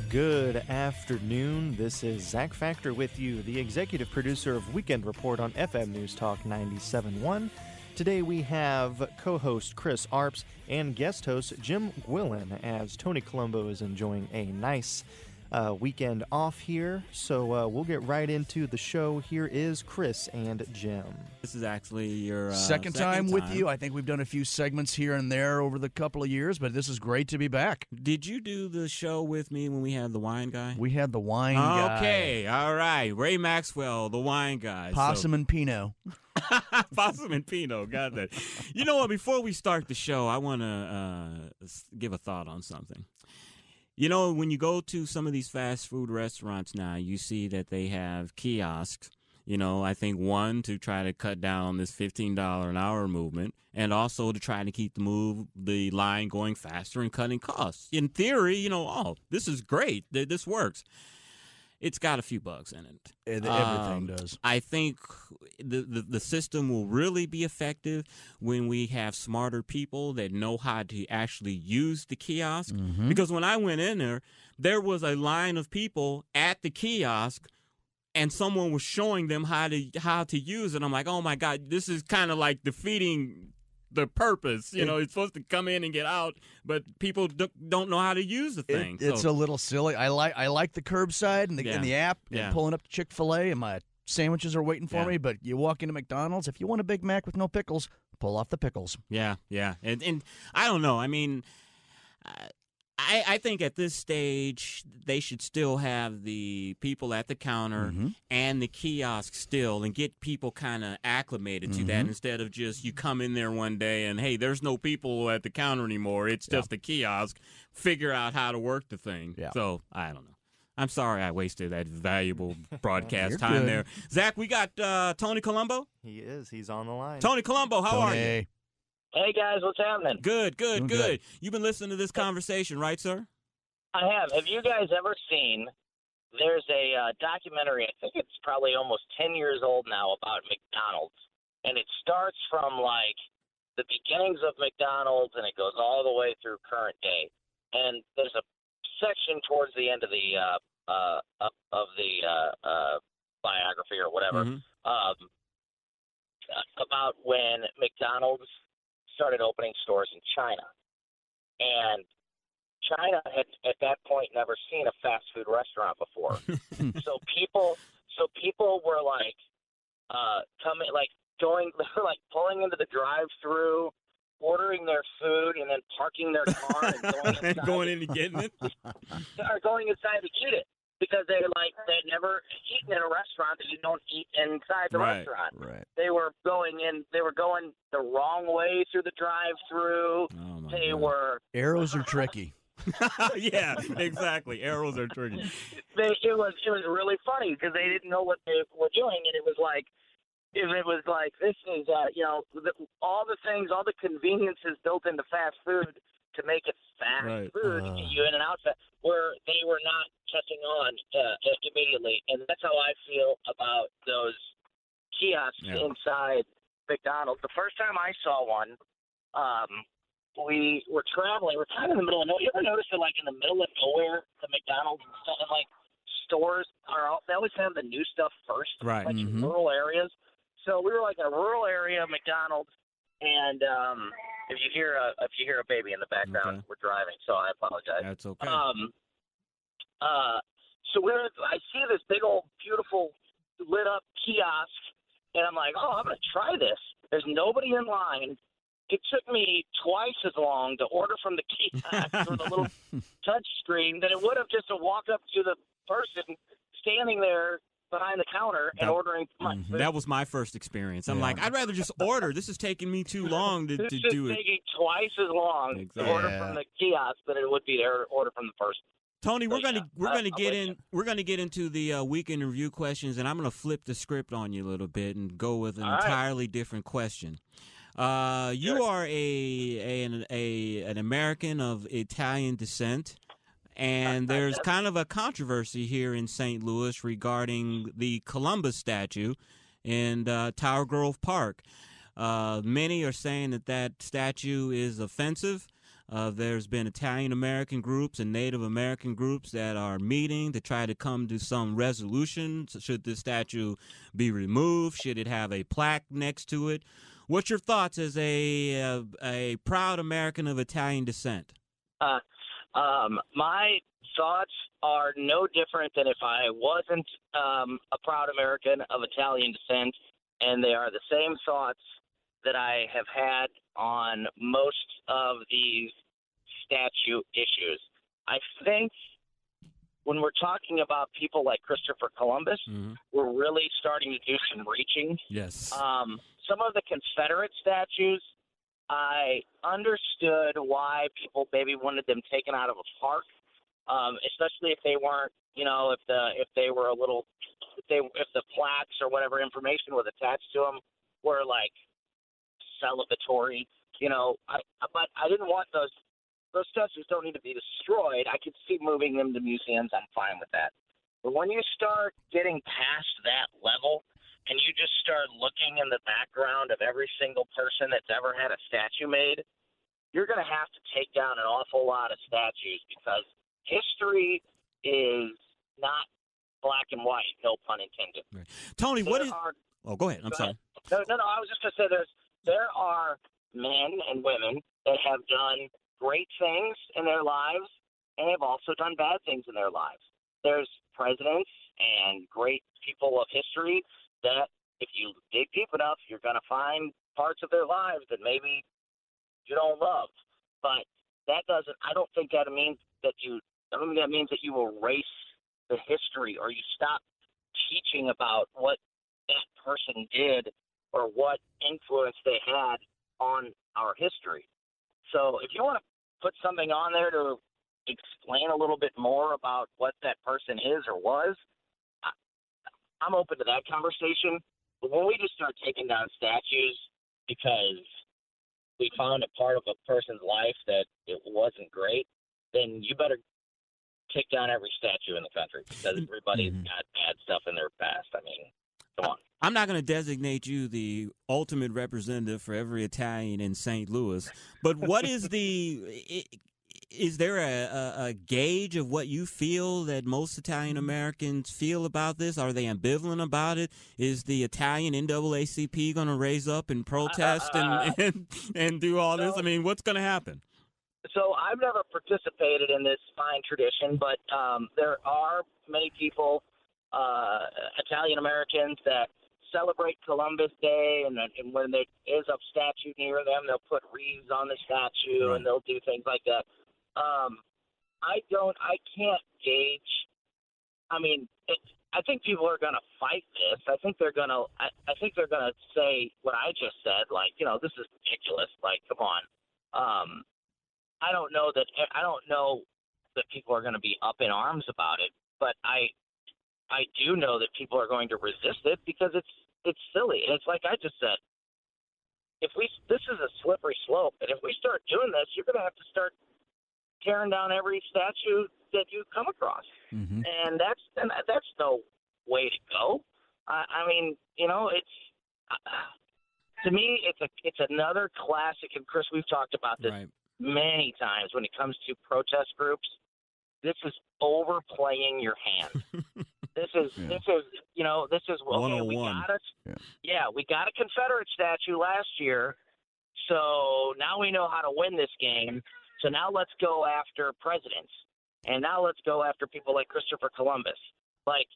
Good afternoon. This is Zach Factor with you, the executive producer of Weekend Report on FM News Talk 97.1. Today we have co-host Chris Arps and guest host Jim Gwillen, as Tony Colombo is enjoying a nice weekend off here. So we'll get right into the show. Here is Chris and Jim. This is actually your second time with you. I think we've done a few segments here and there over the couple of years, but this is great to be back. Did you do the show with me when we had the wine guy? We had the wine guy. Okay, all right. Ray Maxwell, the wine guy. Possum and Pinot. Possum and Pinot, got that. You know what? Before we start the show, I want to give a thought on something. You know, when you go to some of these fast food restaurants now, you see that they have kiosks. You know, I think one, to try to cut down this $15 an hour movement, and also to try to keep the line going faster and cutting costs. In theory, you know, this is great. This works. It's got a few bugs in it. Everything does. I think the system will really be effective when we have smarter people that know how to actually use the kiosk. Mm-hmm. Because when I went in there was a line of people at the kiosk, and someone was showing them how to use it. I'm like, oh my God, this is kind of like defeating the purpose. You know, it's supposed to come in and get out, but people don't know how to use the thing. It's a little silly. I like the curbside and the app and pulling up to Chick-fil-A, and my sandwiches are waiting for me. But you walk into McDonald's, if you want a Big Mac with no pickles, pull off the pickles. Yeah. And I don't know. I mean, I think at this stage they should still have the people at the counter and the kiosk still, and get people kind of acclimated to that, instead of just you come in there one day and, hey, there's no people at the counter anymore. It's just a kiosk. Figure out how to work the thing. Yeah. So I don't know. I'm sorry I wasted that valuable broadcast time there. Zach, we got Tony Colombo. He is. He's on the line. Tony Colombo, how are you? Hey, guys, what's happening? Good. You've been listening to this conversation, right, sir? I have. Have you guys ever seen, there's a documentary, I think it's probably almost 10 years old now, about McDonald's. And it starts from, like, the beginnings of McDonald's, and it goes all the way through current day. And there's a section towards the end of the biography or whatever about when McDonald's started opening stores in China. And China had at that point never seen a fast food restaurant before. so people were like pulling into the drive-through, ordering their food, and then parking their car and going in and getting it, or going inside to eat it, because they'd never eaten in a restaurant that you don't eat inside the restaurant. Right. They were going the wrong way through the drive-through. Oh, arrows are tricky. Yeah, exactly. Arrows are tricky. It was really funny because they didn't know what they were doing, and it was like this is all the things, all the conveniences built into fast food to make it fast food, you in and out, where they were not catching on immediately. And that's how I feel about those kiosks inside McDonald's. The first time I saw one, we were traveling. We're kind of in the middle of nowhere. You ever notice that, like, in the middle of nowhere, the McDonald's and stuff, and, like, stores they always have the new stuff first, right? Like in rural areas. So we were like in a rural area of McDonald's, and if you hear a baby in the background, we're driving, so I apologize. That's okay. So I see this big old beautiful lit up kiosk, and I'm like, I'm gonna try this. There's nobody in line. It took me twice as long to order from the kiosk or the little touch screen than it would have just to walk up to the person standing there behind the counter and ordering my food. That was my first experience. I'm like, I'd rather just order. This is taking me too long to do it. This is taking twice as long to order from the kiosk than it would be to order from the person. Tony, we're gonna get into the weekend review questions, and I'm gonna flip the script on you a little bit and go with an entirely different question. You are an American of Italian descent, and there's kind of a controversy here in St. Louis regarding the Columbus statue in Tower Grove Park. Many are saying that statue is offensive. There's been Italian American groups and Native American groups that are meeting to try to come to some resolution. So should this statue be removed? Should it have a plaque next to it? What's your thoughts as a proud American of Italian descent? My thoughts are no different than if I wasn't a proud American of Italian descent, and they are the same thoughts that I have had on most of these statue issues. I think when we're talking about people like Christopher Columbus, we're really starting to do some reaching. Yes. Some of the Confederate statues, I understood why people maybe wanted them taken out of a park, especially if they weren't, if they were if the plaques or whatever information was attached to them were like celebratory, but I didn't want those statues don't need to be destroyed. I could see moving them to museums. I'm fine with that. But when you start getting past that level and you just start looking in the background of every single person that's ever had a statue made, you're going to have to take down an awful lot of statues because history is not black and white, no pun intended. Right. Tony, go ahead. I'm sorry. No, I was just going to say there are men and women that have done great things in their lives, and they've also done bad things in their lives. There's presidents and great people of history that if you dig deep enough, you're going to find parts of their lives that maybe you don't love. But I don't think that means that you erase the history or you stop teaching about what that person did or what influence they had on our history. So if you want to put something on there to explain a little bit more about what that person is or was, I'm open to that conversation. But when we just start taking down statues because we found a part of a person's life that it wasn't great, then you better take down every statue in the country because everybody's got bad stuff in their past. I mean, come on. I'm not going to designate you the ultimate representative for every Italian in St. Louis, but what is is there a gauge of what you feel that most Italian Americans feel about this? Are they ambivalent about it? Is the Italian NAACP going to raise up and protest and do all this? I mean, what's going to happen? So I've never participated in this fine tradition, but there are many people, Italian Americans, that celebrate Columbus Day, and when there is a statue near them, they'll put wreaths on the statue, and they'll do things like that. I can't gauge. I mean, I think people are going to fight this. I think they're going to say what I just said, like, this is ridiculous. Like, come on. I don't know that people are going to be up in arms about it, but I do know that people are going to resist it because it's silly. And it's like I just said, this is a slippery slope, and if we start doing this, you're going to have to start tearing down every statue that you come across, and that's no way to go. I mean, it's to me, it's another classic. And Chris, we've talked about this many times when it comes to protest groups. This is overplaying your hand. This is okay. We got a Confederate statue last year, so now we know how to win this game. So now let's go after presidents, and now let's go after people like Christopher Columbus. Like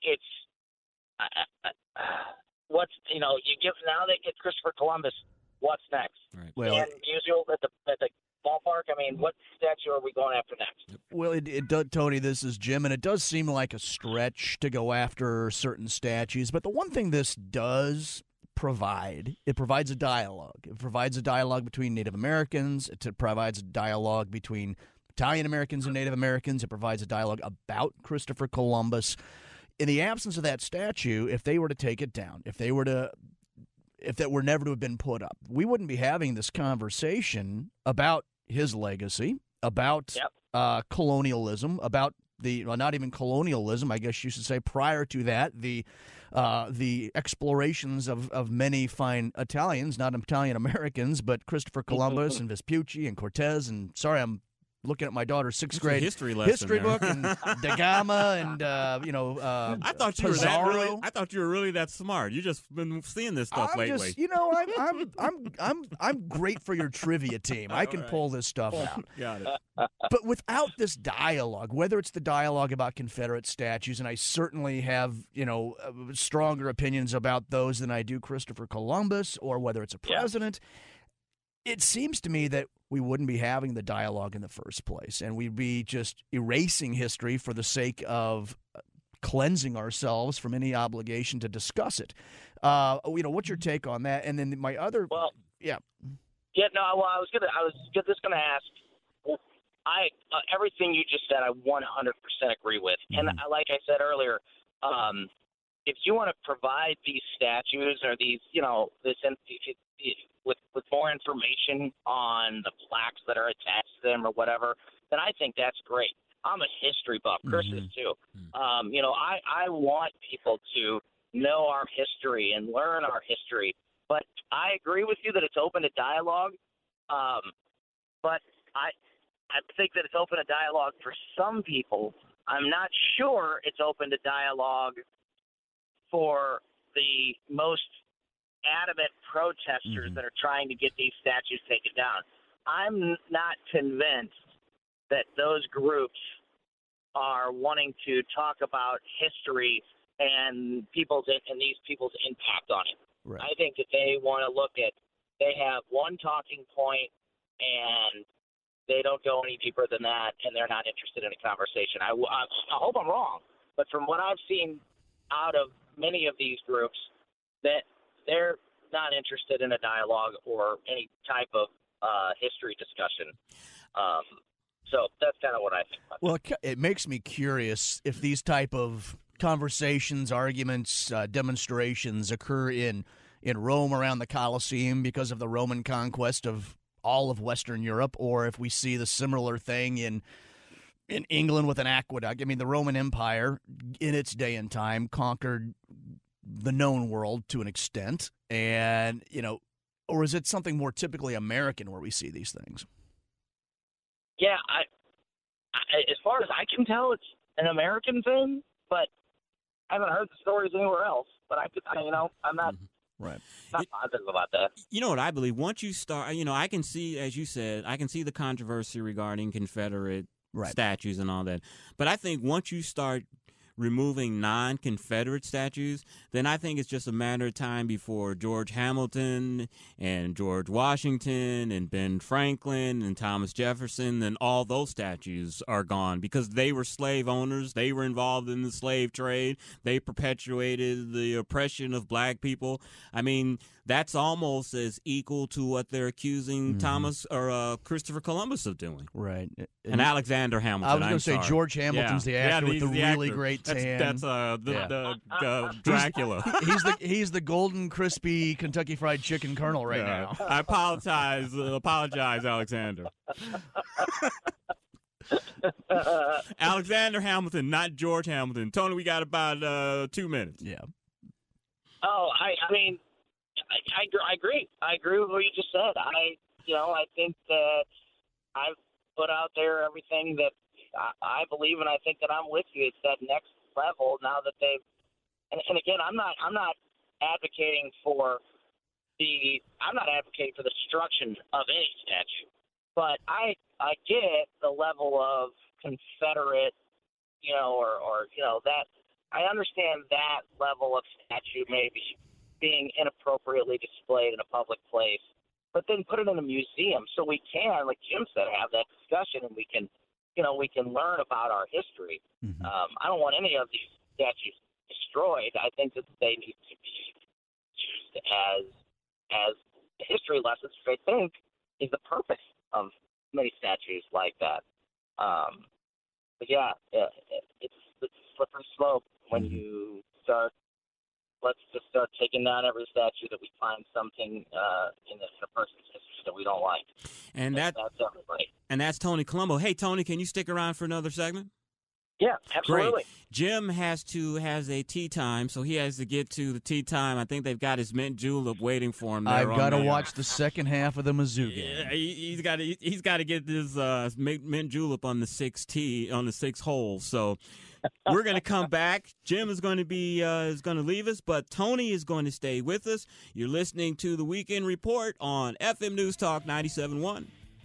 now they get Christopher Columbus. What's next? Right. Well, and usual at the ballpark. I mean, what statue are we going after next? Well, it does, Tony. This is Jim, and it does seem like a stretch to go after certain statues. But the one thing this does provide, it provides a dialogue. It provides a dialogue between Native Americans. It provides a dialogue between Italian Americans and Native Americans. It provides a dialogue about Christopher Columbus. In the absence of that statue, if they were to take it down, if that were never to have been put up, we wouldn't be having this conversation about his legacy, about colonialism, about not even colonialism, I guess you should say, prior to that, the the explorations of many fine Italians, not Italian Americans, but Christopher Columbus and Vespucci and Cortez. And sorry, I'm looking at my daughter's sixth grade history book and Da Gama and I thought you Pizarro. were that really. I thought you were really that smart. You just been seeing this stuff lately. I'm great for your trivia team. I can pull this stuff out. Got it. But without this dialogue, whether it's the dialogue about Confederate statues, and I certainly have stronger opinions about those than I do Christopher Columbus, or whether it's a president. It seems to me that we wouldn't be having the dialogue in the first place, and we'd be just erasing history for the sake of cleansing ourselves from any obligation to discuss it. What's your take on that? And then my other, I was just gonna ask. Everything you just said, I 100% agree with, and like I said earlier, if you want to provide these statues or these, with more information on the plaques that are attached to them or whatever, then I think that's great. I'm a history buff. Chris is too. I want people to know our history and learn our history. But I agree with you that it's open to dialogue. But I think that it's open to dialogue for some people. I'm not sure it's open to dialogue for the most adamant protesters that are trying to get these statues taken down. I'm not convinced that those groups are wanting to talk about history and these people's impact on it. Right. I think that they want to they have one talking point and they don't go any deeper than that, and they're not interested in a conversation. I hope I'm wrong, but from what I've seen out of many of these groups, that they're not interested in a dialogue or any type of history discussion. So that's kind of what I think about Well, it makes me curious if these type of conversations, arguments, demonstrations occur in Rome around the Colosseum because of the Roman conquest of all of Western Europe, or if we see the similar thing in England with an aqueduct. I mean, the Roman Empire, in its day and time, conquered the known world to an extent, and or is it something more typically American where we see these things? Yeah, I as far as I can tell, it's an American thing, but I haven't heard the stories anywhere else. But I'm not. Right. Not positive about that. You know what I believe? Once you start, I can see, as you said, I can see the controversy regarding Confederate statues and all that. But I think once you start removing non-Confederate statues, then I think it's just a matter of time before George Hamilton and George Washington and Ben Franklin and Thomas Jefferson and all those statues are gone, because they were slave owners. They were involved in the slave trade. They perpetuated the oppression of black people. I mean, that's almost as equal to what they're accusing Thomas or Christopher Columbus of doing. Right. And Alexander Hamilton. I was going to say George Hamilton's the actor with the really actor. great tan. That's Dracula. He's the golden, crispy Kentucky Fried Chicken Colonel now. I apologize, Alexander. Alexander Hamilton, not George Hamilton. Tony, we got about 2 minutes. Yeah. Oh, I mean, I agree. I agree with what you just said. I think that I've put out there everything that I believe, and I think that I'm with you. It's that next level now that they've, and again, I'm not advocating for the destruction of any statue, but I get the level of Confederate, that I understand that level of statue maybe being inappropriately displayed in a public place, but then put it in a museum so we can, like Jim said, have that discussion, and we can learn about our history. Mm-hmm. I don't want any of these statues destroyed. I think that they need to be used as history lessons, which I think is the purpose of many statues like that. But yeah, it's a slippery slope when you start. Let's just start taking down every statue that we find something in a person's history that we don't like. And that's everybody. And that's Tony Colombo. Hey, Tony, can you stick around for another segment? Yeah, absolutely. Great. Jim has a tea time, so he has to get to the tea time. I think they've got his mint julep waiting for him there. I've got to watch the second half of the Mizzou game. Yeah, he's got to get this mint julep on the 6th hole. So we're going to come back. Jim is going to leave us, but Tony is going to stay with us. You're listening to the Weekend Report on FM News Talk 97.1.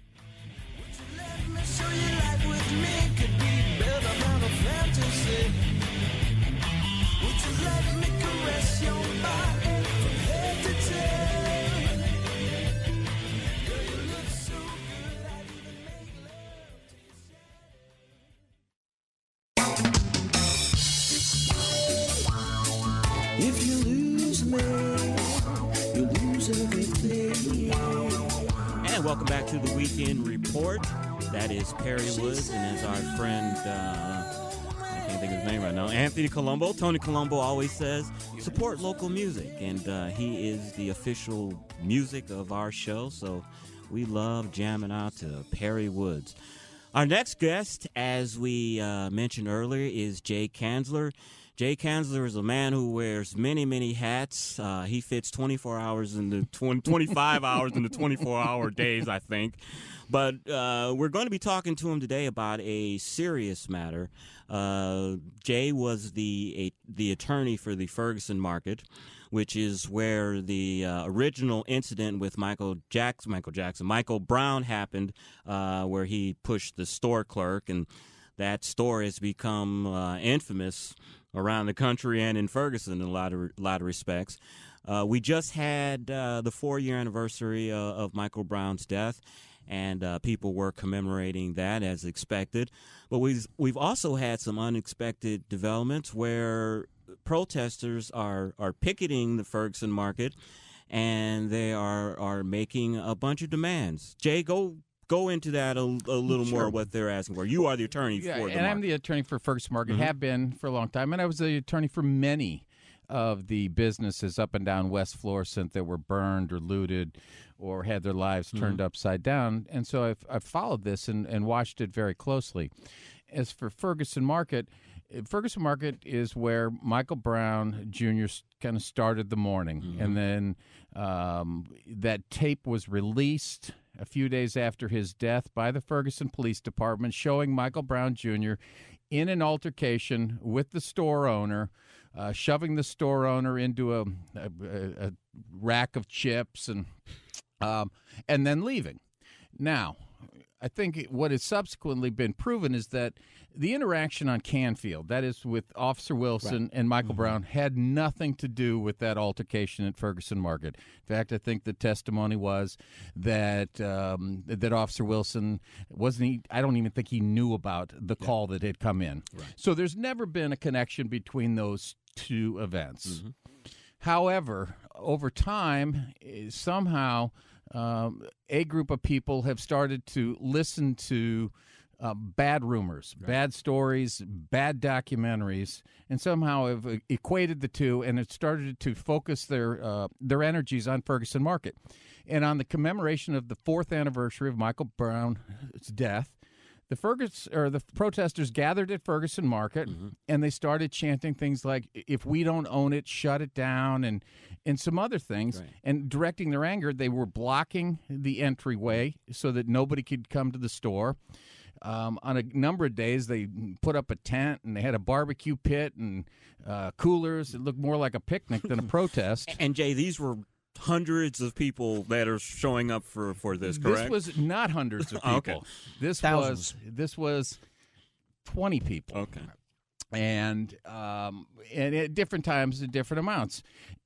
If you lose me, you lose everything. And welcome back to the Weekend Report. That is Perry Woods, and as our friend, I can't think of his name right now, Anthony Colombo. Tony Colombo always says, support local music, and he is the official music of our show, so we love jamming out to Perry Woods. Our next guest, as we mentioned earlier, is Jay Kanzler. Jay Kanzler is a man who wears many, many hats. He fits 24 hours into 25 hours into 24-hour days, I think. But we're going to be talking to him today about a serious matter. Jay was the attorney for the Ferguson market, which is where the original incident with Michael Brown happened, where he pushed the store clerk, and that store has become infamous around the country and in Ferguson in a lot of respects. We just had the 4-year anniversary of Michael Brown's death, and people were commemorating that as expected. But we've also had some unexpected developments where protesters are picketing the Ferguson market, and they are making a bunch of demands. Jay, go into that a little more, what they're asking for. You are the attorney for the market. I'm the attorney for Ferguson Market, have been for a long time, and I was the attorney for many of the businesses up and down West Florissant that were burned or looted or had their lives turned upside down. And so I've followed this and watched it very closely. As for Ferguson Market is where Michael Brown Jr. kind of started the morning. And then that tape was released a few days after his death by the Ferguson Police Department, showing Michael Brown Jr. in an altercation with the store owner, shoving the store owner into a rack of chips and then leaving. Now, I think what has subsequently been proven is that the interaction on Canfield, that is with Officer Wilson and Michael Brown, had nothing to do with that altercation at Ferguson Market. In fact, I think the testimony was that that Officer Wilson I don't even think he knew about the call that had come in. Right. So there's never been a connection between those two events. However, over time, somehow a group of people have started to listen to bad rumors, bad stories, bad documentaries, and somehow have equated the two, and it started to focus their energies on Ferguson Market. And on the commemoration of the 4th anniversary of Michael Brown's death, the protesters gathered at Ferguson Market, and they started chanting things like, if we don't own it, shut it down, and some other things. Right. And directing their anger, they were blocking the entryway so that nobody could come to the store. On a number of days, they put up a tent, and they had a barbecue pit and coolers. It looked more like a picnic than a protest. And, Jay, these were hundreds of people that are showing up for this, correct? This was not hundreds of people. Okay. This was 20 people. Okay. And at different times at different amounts.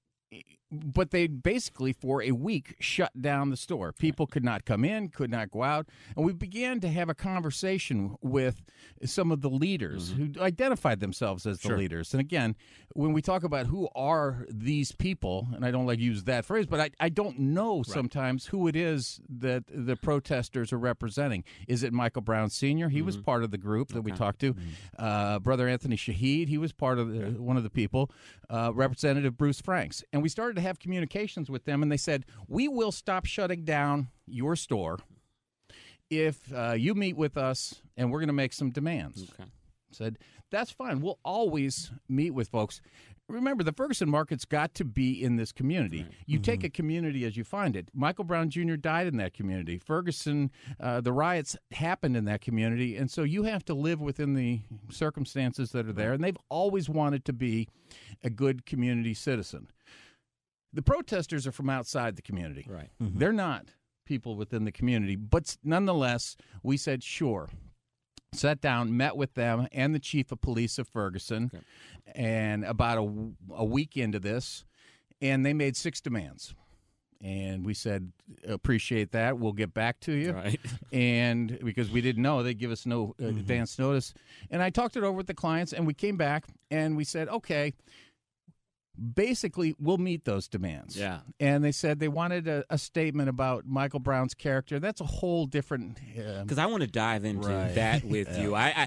But they basically, for a week, shut down the store. People could not come in, could not go out. And we began to have a conversation with some of the leaders who identified themselves as the leaders. And again, when we talk about who are these people, and I don't like to use that phrase, but I don't know sometimes who it is that the protesters are representing. Is it Michael Brown Sr.? He was part of the group that we talked to. Brother Anthony Shahid, he was part of one of the people. Representative Bruce Franks. And we started to have communications with them, and they said, we will stop shutting down your store if you meet with us, and we're going to make some demands. Okay. Said, that's fine. We'll always meet with folks. Remember, the Ferguson market's got to be in this community. Right. You take a community as you find it. Michael Brown Jr. died in that community. Ferguson, the riots happened in that community, and so you have to live within the circumstances that are there, and they've always wanted to be a good community citizen. The protesters are from outside the community. Right. They're not people within the community, but nonetheless, we said, sure. Sat down, met with them and the chief of police of Ferguson, and about a week into this, and they made 6 demands. And we said, appreciate that. We'll get back to you. Right. And because we didn't know, they'd give us no advance notice. And I talked it over with the clients, and we came back, and we said, okay, basically, we'll meet those demands. Yeah. And they said they wanted a statement about Michael Brown's character. That's a whole different. Because I want to dive into Right. that with you. I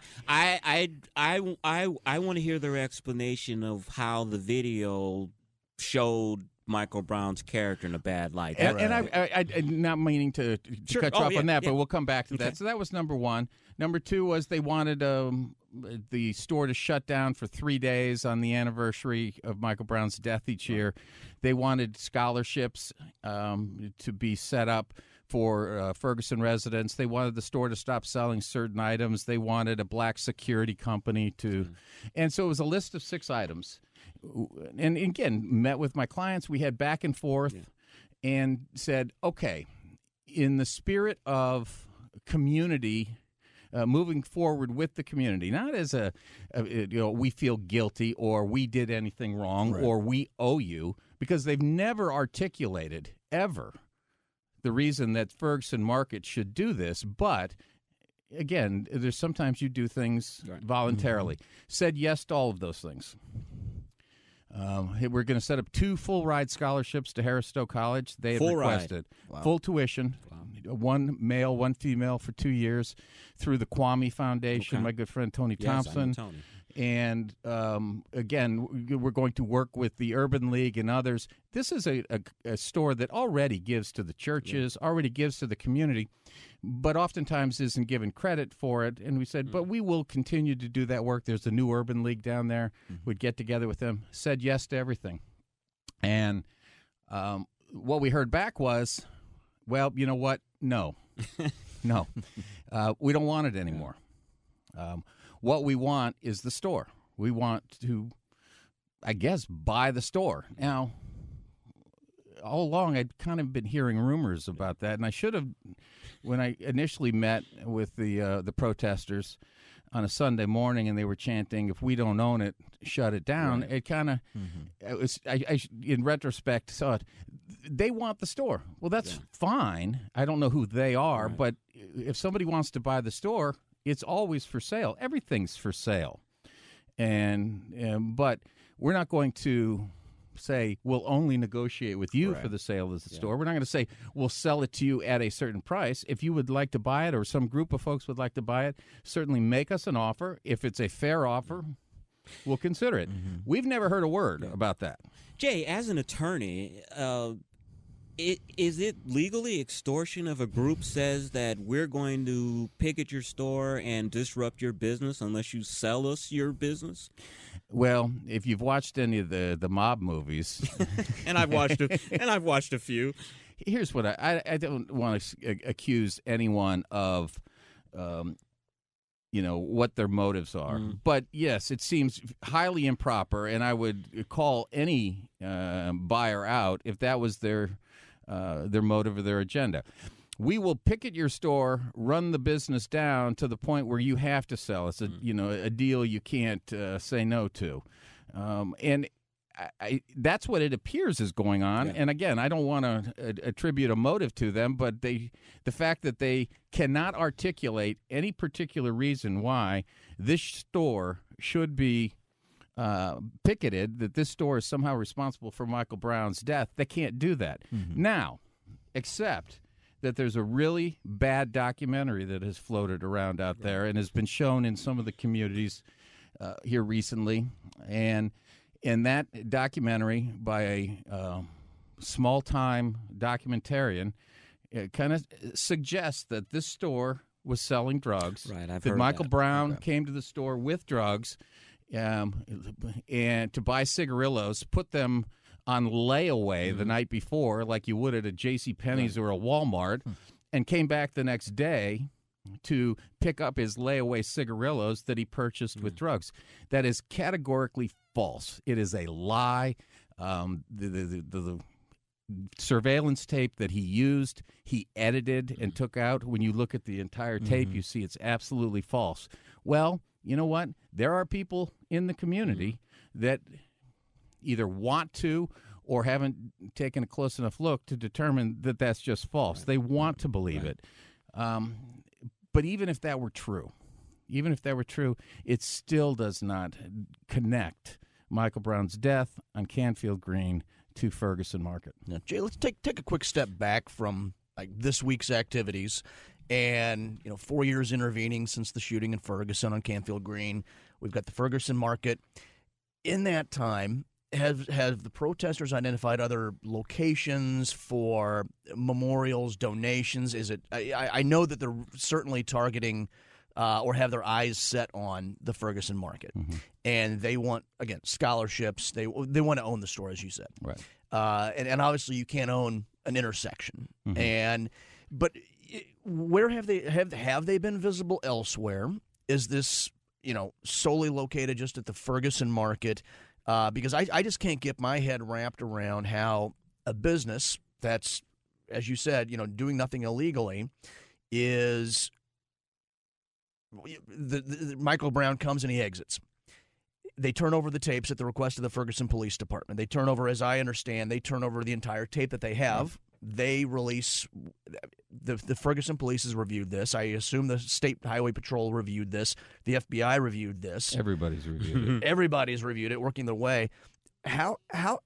want to hear their explanation of how the video showed Michael Brown's character in a bad light. And I'm not meaning to Sure. cut you Oh, off on yeah, that, yeah. but we'll come back to Okay. that. So that was number one. Number two was they wanted the store to shut down for 3 days on the anniversary of Michael Brown's death each year. They wanted scholarships to be set up for Ferguson residents. They wanted the store to stop selling certain items. They wanted a black security company to, and so it was a list of 6 items. And again, met with my clients. We had back and forth and said, okay, in the spirit of community, moving forward with the community, not as we feel guilty or we did anything wrong or we owe you, because they've never articulated ever the reason that Ferguson Market should do this. But again, there's sometimes you do things voluntarily. Said yes to all of those things. We're going to set up 2 full ride scholarships to Harris Stowe College. They had Full ride. requested full tuition, 1 male, 1 female for 2 years through the Kwame Foundation. Okay. My good friend Tony Yes, I know Thompson. Tony. And again, we're going to work with the Urban League and others. This is a store that already gives to the churches, already gives to the community, but oftentimes isn't given credit for it. And we said, but we will continue to do that work. There's a new Urban League down there. We'd get together with them, said yes to everything. And what we heard back was, well, you know what? No. No. We don't want it anymore. What we want is the store. We want to, I guess, buy the store. Now, all along, I'd kind of been hearing rumors about that, and I should have, when I initially met with the protesters on a Sunday morning, and they were chanting, "If we don't own it, shut it down." It kind of, it was. I in retrospect saw it. They want the store. Well, that's fine. I don't know who they are, but if somebody wants to buy the store, it's always for sale. Everything's for sale, but we're not going to say we'll only negotiate with you for the sale of the store. We're not going to say we'll sell it to you at a certain price. If you would like to buy it, or some group of folks would like to buy it, certainly make us an offer. If it's a fair offer, we'll consider it. We've never heard a word about that. Jay, as an attorney, is it legally extortion if a group says that we're going to picket your store and disrupt your business unless you sell us your business? Well, if you've watched any of the mob movies, and I've watched a few. Here's what I don't want to accuse anyone of, what their motives are. But yes, it seems highly improper, and I would call any buyer out if that was their motive or their agenda. We will picket your store, run the business down to the point where you have to sell. It's a deal you can't say no to, and that's what it appears is going on. And again, I don't want to attribute a motive to them, but the fact that they cannot articulate any particular reason why this store should be picketed, that this store is somehow responsible for Michael Brown's death, they can't do that. Now, except that there's a really bad documentary that has floated around out there and has been shown in some of the communities here recently. And in that documentary by a small-time documentarian, it kind of suggests that this store was selling drugs. Right, I've that heard Michael that. Brown came to the store with drugs, and to buy cigarillos, put them on layaway the night before, like you would at a J.C. Penney's or a Walmart, and came back the next day to pick up his layaway cigarillos that he purchased with drugs. That is categorically false. It is a lie. The surveillance tape that he used, he edited and took out. When you look at the entire tape, you see it's absolutely false. Well, you know what? There are people in the community that either want to or haven't taken a close enough look to determine that that's just false. They want to believe it. But even if that were true, it still does not connect Michael Brown's death on Canfield Green to Ferguson Market. Now, Jay, let's take a quick step back from this week's activities, and 4 years intervening since the shooting in Ferguson on Canfield Green. We've got the Ferguson Market. In that time, have the protesters identified other locations for memorials, donations? Is it? I know that they're certainly targeting or have their eyes set on the Ferguson Market, and they want, again, scholarships. They want to own the store, as you said, Right? And obviously you can't own an intersection. But where have they been visible elsewhere? Is this solely located just at the Ferguson Market? Because I just can't get my head wrapped around how a business that's, as you said, doing nothing illegally is. The Michael Brown comes and he exits. They turn over the tapes at the request of the Ferguson Police Department. They turn over, as I understand, the entire tape that they have. They release the Ferguson Police has reviewed this. I assume the State Highway Patrol reviewed this. The FBI reviewed this. Everybody's reviewed it. Everybody's reviewed it, working their way. How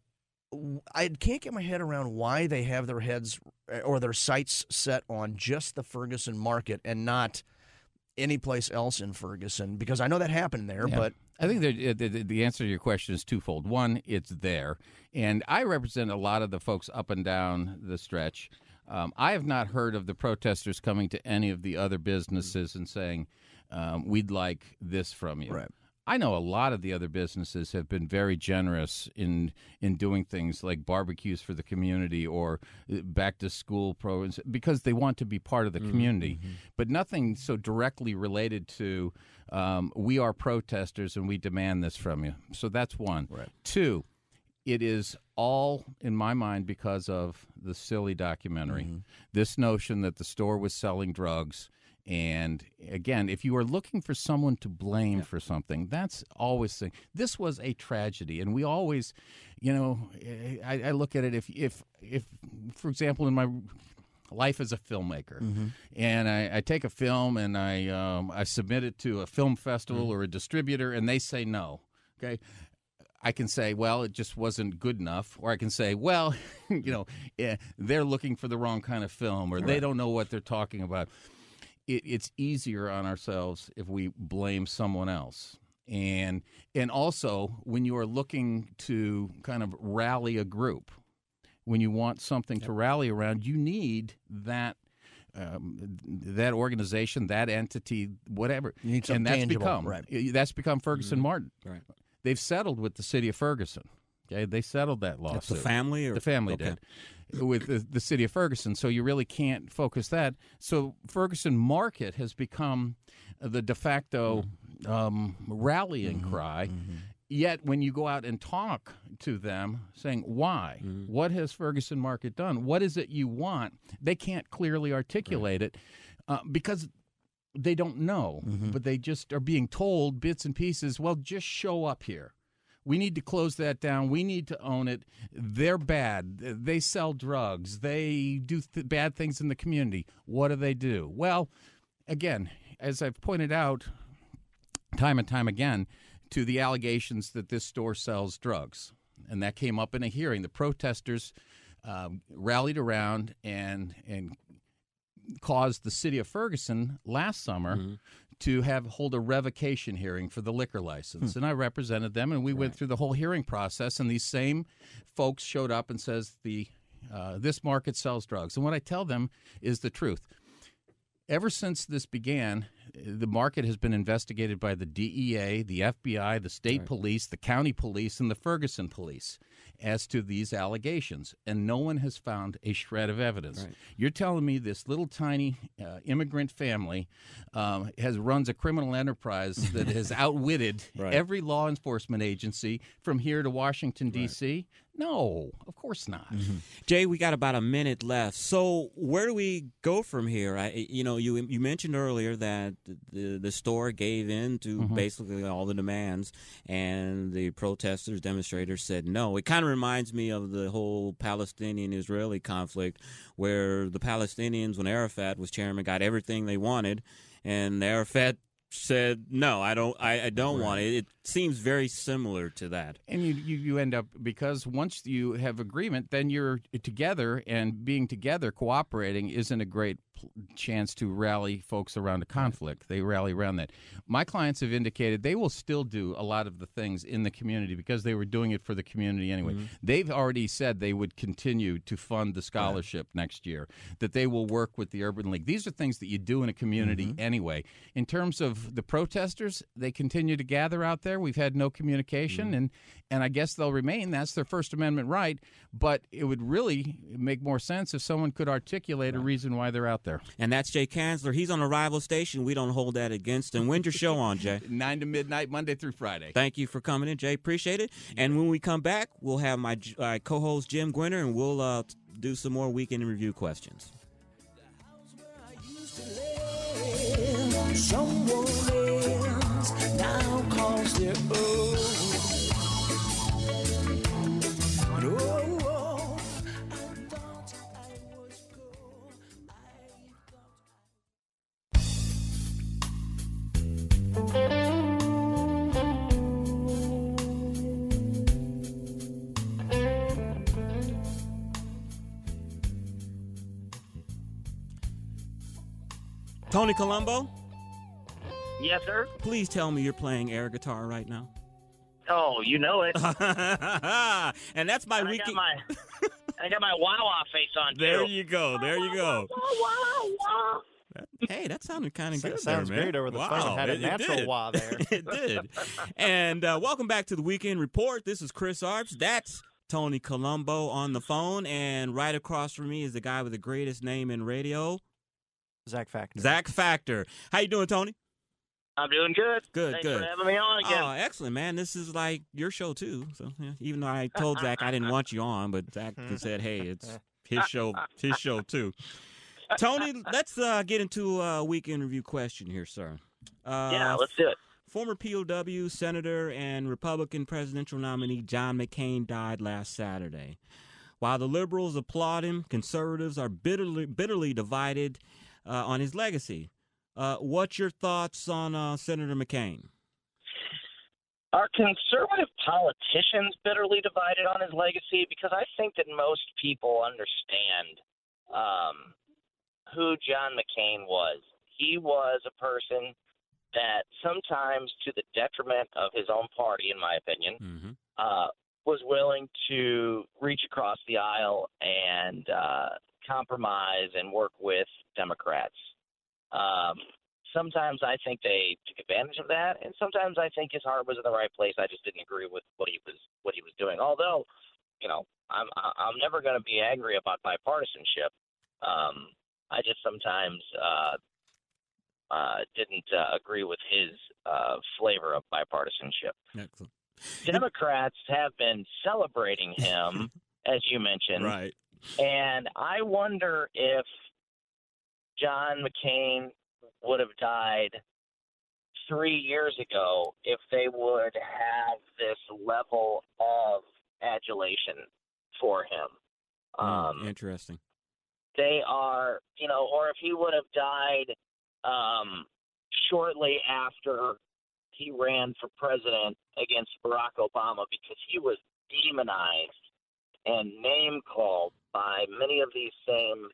I can't get my head around why they have their heads or their sights set on just the Ferguson Market and not any place else in Ferguson, because I know that happened there, but I think the answer to your question is twofold. One, it's there, and I represent a lot of the folks up and down the stretch. I have not heard of the protesters coming to any of the other businesses and saying, we'd like this from you. Right. I know a lot of the other businesses have been very generous in doing things like barbecues for the community or back-to-school programs because they want to be part of the community, but nothing so directly related to we are protesters and we demand this from you. So that's one. Right. Two, it is all, in my mind, because of the silly documentary, this notion that the store was selling drugs. And again, if you are looking for someone to blame for something, that's always the thing. This was a tragedy, and we always, I look at it if for example, in my life as a filmmaker, and I take a film and I submit it to a film festival or a distributor, and they say no. Okay. I can say, well, it just wasn't good enough, or I can say, well, they're looking for the wrong kind of film, or they don't know what they're talking about. It's easier on ourselves if we blame someone else. And also, when you are looking to kind of rally a group, when you want something to rally around, you need that organization, that entity, whatever. You need something tangible. That's become Ferguson Martin. Right. They've settled with the city of Ferguson. Okay, they settled that lawsuit. That's the family, or the family did with the city of Ferguson. So you really can't focus that. So Ferguson Market has become the de facto rallying cry. Yet when you go out and talk to them, saying why, what has Ferguson Market done? What is it you want? They can't clearly articulate it because they don't know. But they just are being told bits and pieces. Well, just show up here. We need to close that down. We need to own it. They're bad. They sell drugs. They do bad things in the community. What do? Well, again, as I've pointed out time and time again, to the allegations that this store sells drugs. And that came up in a hearing. The protesters rallied around and caused the city of Ferguson last summer to hold a revocation hearing for the liquor license. And I represented them, and we went through the whole hearing process, and these same folks showed up and says this market sells drugs. And what I tell them is the truth. Ever since this began, the market has been investigated by the DEA, the FBI, the state police, the county police, and the Ferguson police as to these allegations, and no one has found a shred of evidence. Right. You're telling me this little tiny immigrant family runs a criminal enterprise that has outwitted every law enforcement agency from here to Washington, D.C.? No, of course not. Jay, we got about a minute left. So where do we go from here? You mentioned earlier that the store gave in to basically all the demands, and the protesters, demonstrators said no. It kind of reminds me of the whole Palestinian-Israeli conflict, where the Palestinians, when Arafat was chairman, got everything they wanted, and Arafat said no, I don't want it. It seems very similar to that. And you end up, because once you have agreement, then you're together, and being together, cooperating, isn't a great chance to rally folks around a conflict. They rally around that. My clients have indicated they will still do a lot of the things in the community because they were doing it for the community anyway. They've already said they would continue to fund the scholarship next year, that they will work with the Urban League. These are things that you do in a community anyway. In terms of the protesters, they continue to gather out there. We've had no communication, and I guess they'll remain. That's their First Amendment right, but it would really make more sense if someone could articulate a reason why they're out there. And that's Jay Kanzler. He's on a rival station. We don't hold that against him. When's your show on, Jay? 9 to midnight, Monday through Friday. Thank you for coming in, Jay. Appreciate it. And when we come back, we'll have my co-host Jim Gwinner, and we'll do some more Weekend in Review questions. Someone else now calls their own. Oh, I thought I was cool. Tony Colombo, Yes, sir. please tell me you're playing air guitar right now. Oh, you know it. And that's my I got weekend. I got my Wawa face on too. There you go. There you go. Hey, that sounded kind of good. Sounds there, man. great over the Wow, phone. Had a it natural did. wah there. It did. And welcome back to the Weekend Report. This is Chris Arps. That's Tony Colombo on the phone, and right across from me is the guy with the greatest name in radio, Zach Factor. Zach Factor. How you doing, Tony? I'm doing good. Good, Thanks good. for having me on again. Oh, excellent, man. This is like your show, too. So, yeah, even though I told Zach I didn't want you on, but Zach said, hey, it's his show, too. Tony, let's get into a weekend review question here, sir. Yeah, let's do it. Former POW, Senator, and Republican presidential nominee John McCain died last Saturday. While the liberals applaud him, conservatives are bitterly divided on his legacy. What's your thoughts on Senator McCain? Are conservative politicians bitterly divided on his legacy? Because I think that most people understand who John McCain was. He was a person that sometimes, to the detriment of his own party, in my opinion, was willing to reach across the aisle and compromise and work with Democrats. Sometimes I think they took advantage of that, and sometimes I think his heart was in the right place. I just didn't agree with what he was doing. Although, you know, I'm never going to be angry about bipartisanship. I just sometimes didn't agree with his flavor of bipartisanship. Excellent. Democrats have been celebrating him, as you mentioned, Right. and I wonder if John McCain would have died 3 years ago if they would have this level of adulation for him. Interesting. They are, you know, or if he would have died shortly after he ran for president against Barack Obama, because he was demonized and name-called by many of these same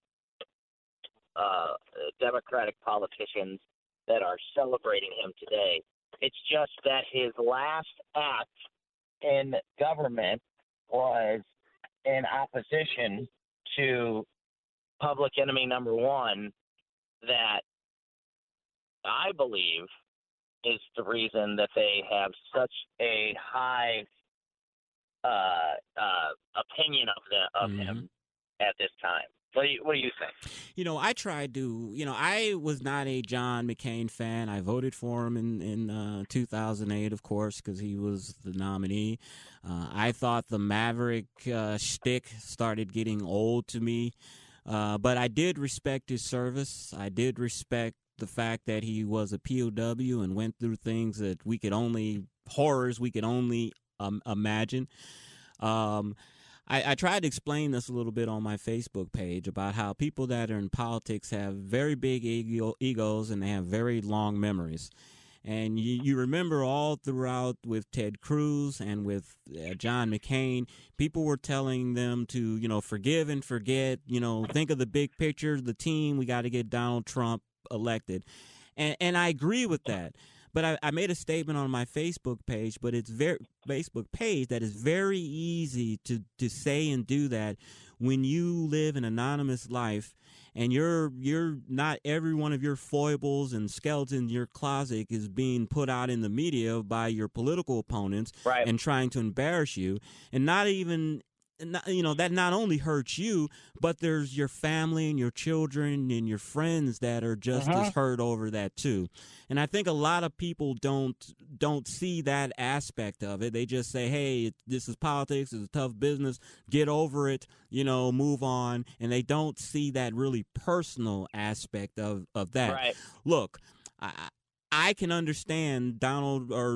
Democratic politicians that are celebrating him today. It's just that his last act in government was in opposition to public enemy number one, that I believe, is the reason that they have such a high opinion of him at this time. What do you think? I tried to, I was not a John McCain fan. I voted for him in 2008, of course, because he was the nominee. I thought the Maverick shtick started getting old to me. But I did respect his service. I did respect the fact that he was a POW and went through things that horrors we could only imagine. I tried to explain this a little bit on my Facebook page about how people that are in politics have very big egos and they have very long memories. And you remember all throughout with Ted Cruz and with John McCain, people were telling them to, forgive and forget, think of the big picture, the team, we got to get Donald Trump elected. And I agree with that. But I made a statement on my Facebook page, but it's Facebook page that is very easy to say and do that when you live an anonymous life and you're not every one of your foibles and skeletons in your closet is being put out in the media by your political opponents and trying to embarrass you, and not even that not only hurts you, but there's your family and your children and your friends that are just as hurt over that too. And I think a lot of people don't see that aspect of it. They just say, hey, this is politics, it's a tough business, get over it, move on. And they don't see that really personal aspect of that. Right. Look, I can understand Donald or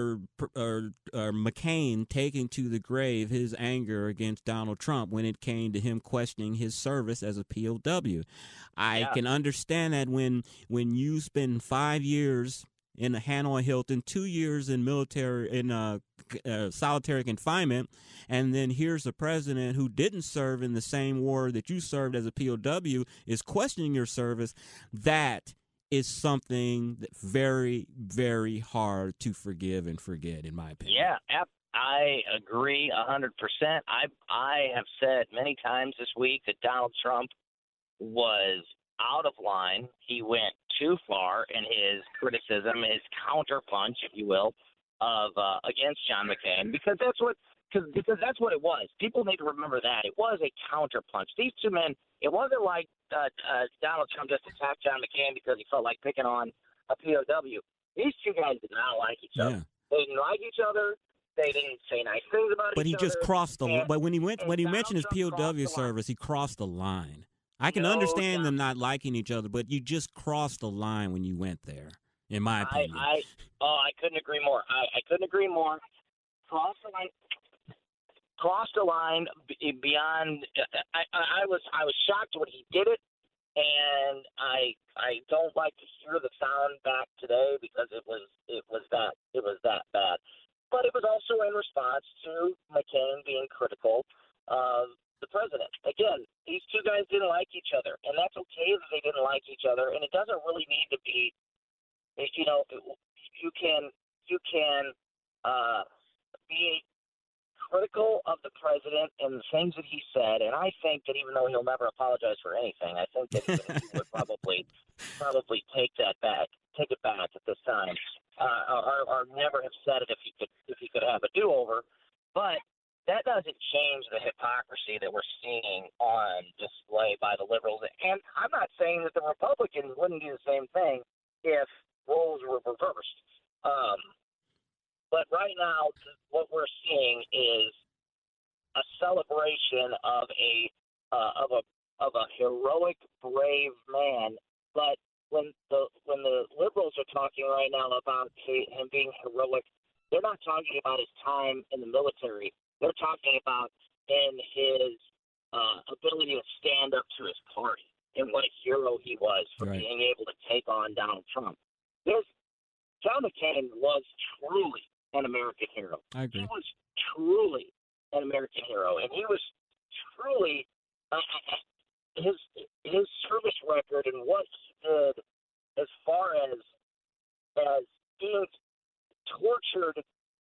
McCain taking to the grave his anger against Donald Trump when it came to him questioning his service as a POW. I can understand that when you spend 5 years in a Hanoi Hilton, 2 years in solitary confinement, and then here's a president who didn't serve in the same war that you served as a POW is questioning your service. That is something that's very, very hard to forgive and forget, in my opinion. Yeah, I agree 100%. I have said many times this week that Donald Trump was out of line. He went too far in his criticism, his counterpunch, if you will, of against John McCain, because that's what it was. People need to remember that it was a counterpunch. These two men. It wasn't like Donald Trump just attacked John McCain because he felt like picking on a POW. These two guys did not like each other. They didn't like each other. They didn't say nice things about each other. But he just crossed the line. But when he mentioned his POW service, he crossed the line. I can understand them not liking each other, but you just crossed the line when you went there, in my opinion. I couldn't agree more. I couldn't agree more. Crossed the line beyond. I was shocked when he did it, and I don't like to hear the sound back today because it was that bad. But it was also in response to McCain being critical of the president. Again, these two guys didn't like each other, and that's okay that they didn't like each other. And it doesn't really need to be. You can be critical of the president and the things that he said, and I think that even though he'll never apologize for anything, I think that he would probably take it back at this time, or never have said it if he could have a do-over. But that doesn't change the hypocrisy that we're seeing on display by the liberals. And I'm not saying that the Republicans wouldn't do the same thing if roles were reversed. But right now, what we're seeing is a celebration of a heroic, brave man. But when the liberals are talking right now about him being heroic, they're not talking about his time in the military. They're talking about in his ability to stand up to his party and what a hero he was for being able to take on Donald Trump. John McCain was truly an American hero. I agree. He was truly an American hero, and he was truly his service record and what he did as far as being tortured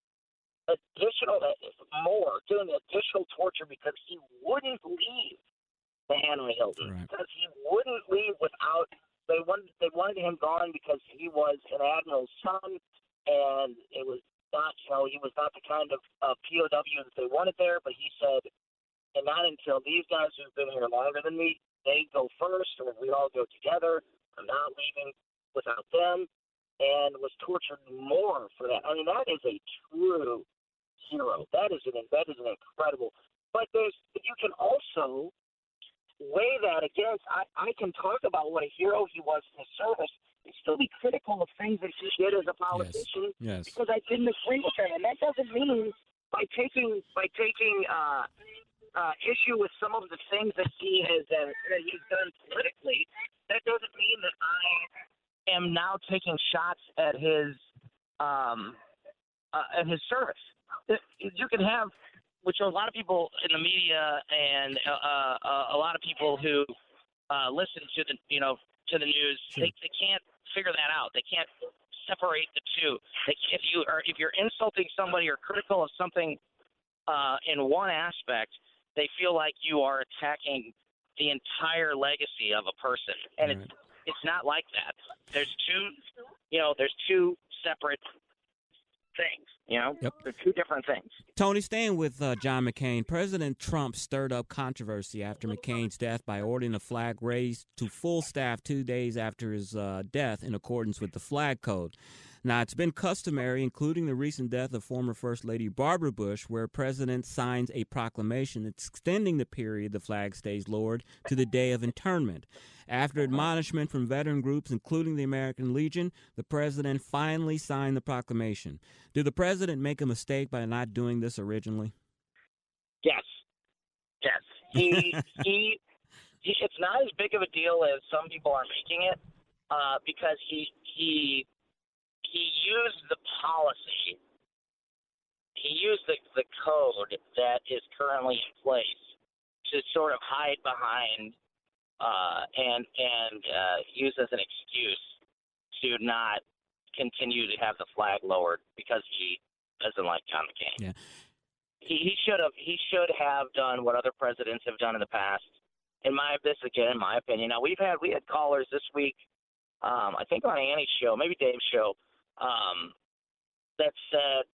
doing additional torture because he wouldn't leave the Hanoi Hilton, because he wouldn't leave without they wanted him gone because he was an admiral's son, and it was not, he was not the kind of POW that they wanted there. But he said, and not until these guys who've been here longer than me, they go first, or we all go together. I'm not leaving without them, and was tortured more for that. I mean, that is a true hero. That is an incredible. But you can also weigh that against. I can talk about what a hero he was in his service and still be critical of things that he did as a politician because I didn't agree with him. And that doesn't mean by taking issue with some of the things that he's done politically, that doesn't mean that I am now taking shots at his service. You can have, which a lot of people in the media and a lot of people who listen to the news, they can't figure that out. They can't separate the two. If you're insulting somebody or critical of something in one aspect, they feel like you are attacking the entire legacy of a person, and it's not like that. There's two separate things. They're two different things. Tony, staying with John McCain, President Trump stirred up controversy after McCain's death by ordering a flag raised to full staff 2 days after his death in accordance with the flag code. Now, it's been customary, including the recent death of former First Lady Barbara Bush, where a president signs a proclamation extending the period the flag stays lowered to the day of internment. After admonishment from veteran groups, including the American Legion, the president finally signed the proclamation. Did the president make a mistake by not doing this originally? Yes. He it's not as big of a deal as some people are making it, because he used the policy. He used the code that is currently in place to sort of hide behind and use as an excuse to not continue to have the flag lowered because he doesn't like John McCain. Yeah. He should have done what other presidents have done in the past. In my opinion. Now we had callers this week, I think on Annie's show, maybe Dave's show, that said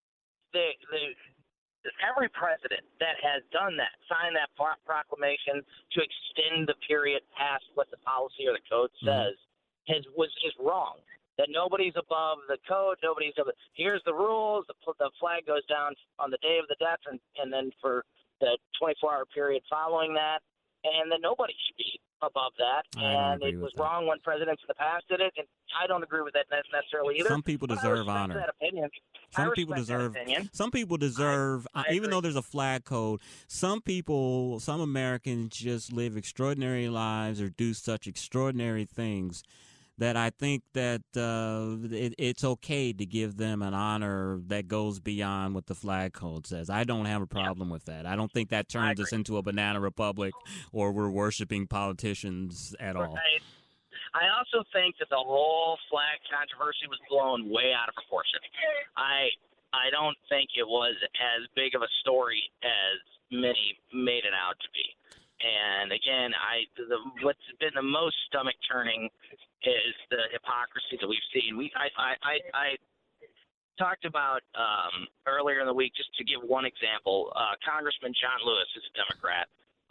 every president that has done that, signed that proclamation to extend the period past what the policy or the code says, is wrong. That nobody's above the code, here's the rules, the flag goes down on the day of the death and then for the 24-hour period following that, and that nobody should be above that. And it was wrong when presidents in the past did it, and I don't agree with that necessarily either. Some people deserve honor. That opinion. Some people deserve, even though there's a flag code, some Americans just live extraordinary lives or do such extraordinary things that I think that it's okay to give them an honor that goes beyond what the flag code says. I don't have a problem with that. I don't think that turns us into a banana republic or we're worshiping politicians at all. Right. I also think that the whole flag controversy was blown way out of proportion. I don't think it was as big of a story as many made it out to be. And again, what's been the most stomach turning is the hypocrisy that we've seen. I talked about earlier in the week, just to give one example, Congressman John Lewis is a Democrat.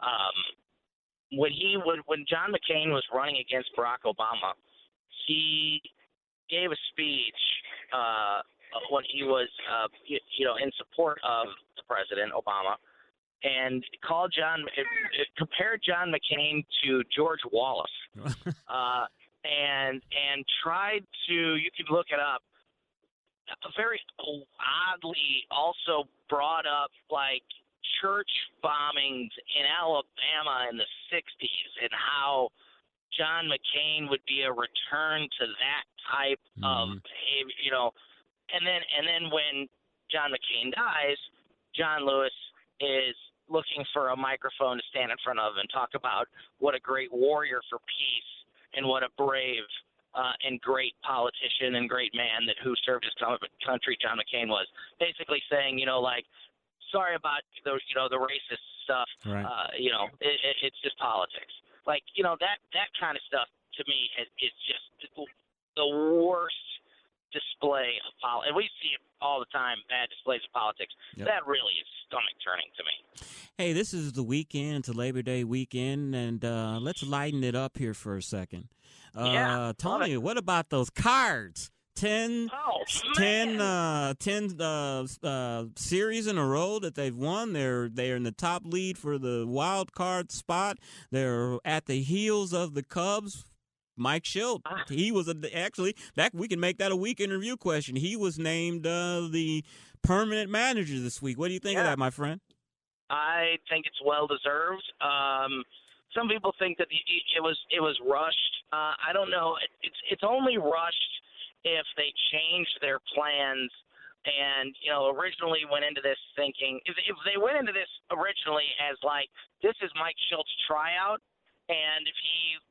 When John McCain was running against Barack Obama, he gave a speech when he was in support of the president Obama, and compared John McCain to George Wallace, and tried to, you can look it up, very oddly also brought up like church bombings in Alabama in the 60s and how John McCain would be a return to that type of behavior, and then when John McCain dies, John Lewis is looking for a microphone to stand in front of and talk about what a great warrior for peace and what a brave and great politician and great man who served his country John McCain was. Basically saying, sorry about the racist stuff. Right. It's just politics. Like, that kind of stuff to me is just the worst display of politics. And we see it all the time, bad displays of politics. Yep. That really is stomach-turning to me. Hey, this is the weekend. It's a Labor Day weekend, and let's lighten it up here for a second. Yeah, Tony, what about those cards? 10 series in a row that they've won. They're in the top lead for the wild card spot. They're at the heels of the Cubs. Mike Schilt, he was actually that we can make that a weekend review question. He was named the permanent manager this week. What do you think of that, my friend? I think it's well deserved. Some people think that it was rushed. I don't know. It's only rushed if they changed their plans and, originally went into this thinking, if they went into this originally as like, this is Mike Schilt's tryout, and if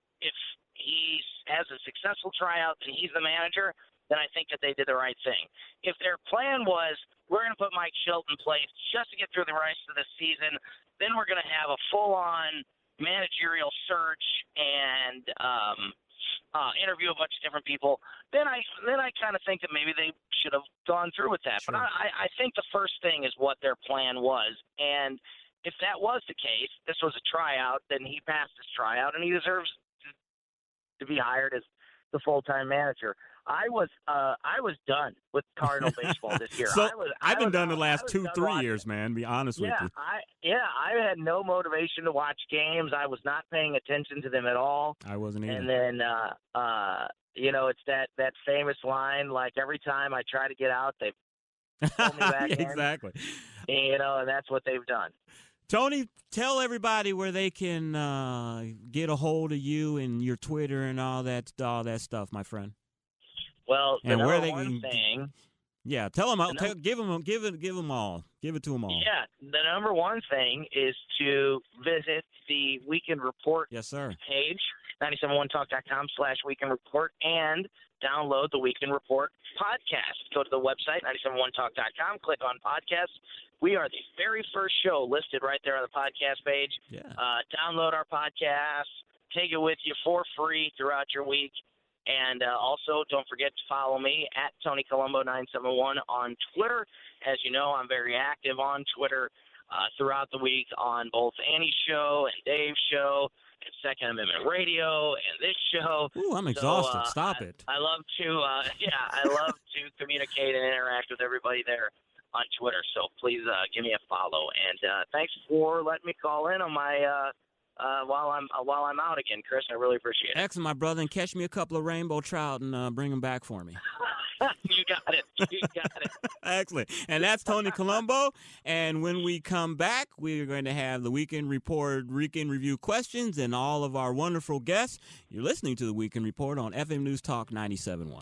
he has a successful tryout and he's the manager, then I think that they did the right thing. If their plan was, we're going to put Mike Schilt in place just to get through the rest of the season, then we're going to have a full-on managerial search and interview a bunch of different people, then I kind of think that maybe they should have gone through with that. Sure. But I think the first thing is what their plan was. And if that was the case, this was a tryout, then he passed his tryout, and he deserves to be hired as the full-time manager. I was done with Cardinal baseball this year. So I've been done the last 2-3 years, man. Be honest with you. I had no motivation to watch games. I was not paying attention to them at all. I wasn't either. And then, it's that famous line, like every time I try to get out, they pull me back in. Exactly. And that's what they've done. Tony, tell everybody where they can get a hold of you and your Twitter and all that stuff, my friend. Well, and where they one thing. Yeah, tell them. Give them all. Give it to them all. Yeah, the number one thing is to visit the Weekend Report page, 971talk.com/Weekend Report, and download the Weekend Report podcast. Go to the website, 971talk.com, click on podcasts. We are the very first show listed right there on the podcast page. Yeah. Download our podcast, take it with you for free throughout your week. And also, don't forget to follow me at Tony Colombo 971 on Twitter. As you know, I'm very active on Twitter throughout the week on both Annie's show and Dave's show and Second Amendment Radio and this show. Ooh, I'm exhausted. Stop it. I love to communicate and interact with everybody there on Twitter. So please give me a follow. And thanks for letting me call in on my while I'm out again, Chris. I really appreciate it. Excellent, my brother. And catch me a couple of rainbow trout and bring them back for me. You got it. Excellent. And that's Tony Colombo. And when we come back, we're going to have the Weekend Report, Weekend Review questions, and all of our wonderful guests. You're listening to the Weekend Report on FM News Talk 97.1.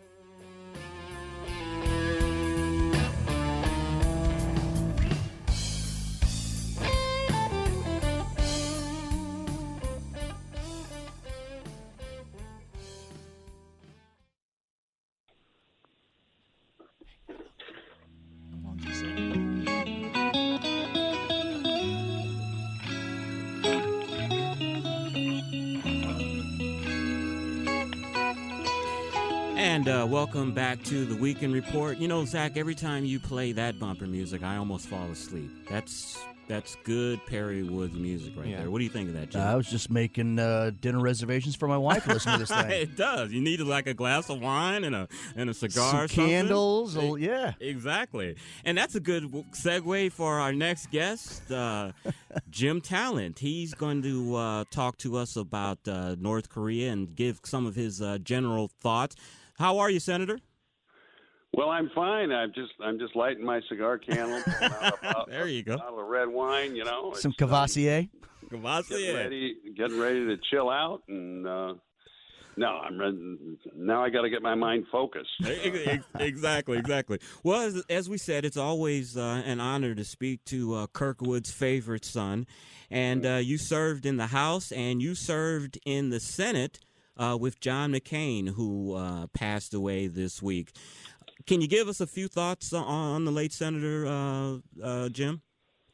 And welcome back to the Weekend Report. You know, Zach, every time you play that bumper music, I almost fall asleep. That's good Perry Woods music right there. What do you think of that, Jim? I was just making dinner reservations for my wife listening to this thing. It does. You need like a glass of wine and a cigar, some candles. Yeah, exactly. And that's a good segue for our next guest, Jim Talent. He's going to talk to us about North Korea and give some of his general thoughts. How are you, Senator? Well, I'm fine. I'm just lighting my cigar candle. There you go. A bottle of red wine, you know. Some Cavassier. Getting ready to chill out, and now I'm ready. Now I got to get my mind focused. Exactly. Well, as we said, it's always an honor to speak to Kirkwood's favorite son, and you served in the House and you served in the Senate with John McCain, who passed away this week. Can you give us a few thoughts on the late Senator, Jim?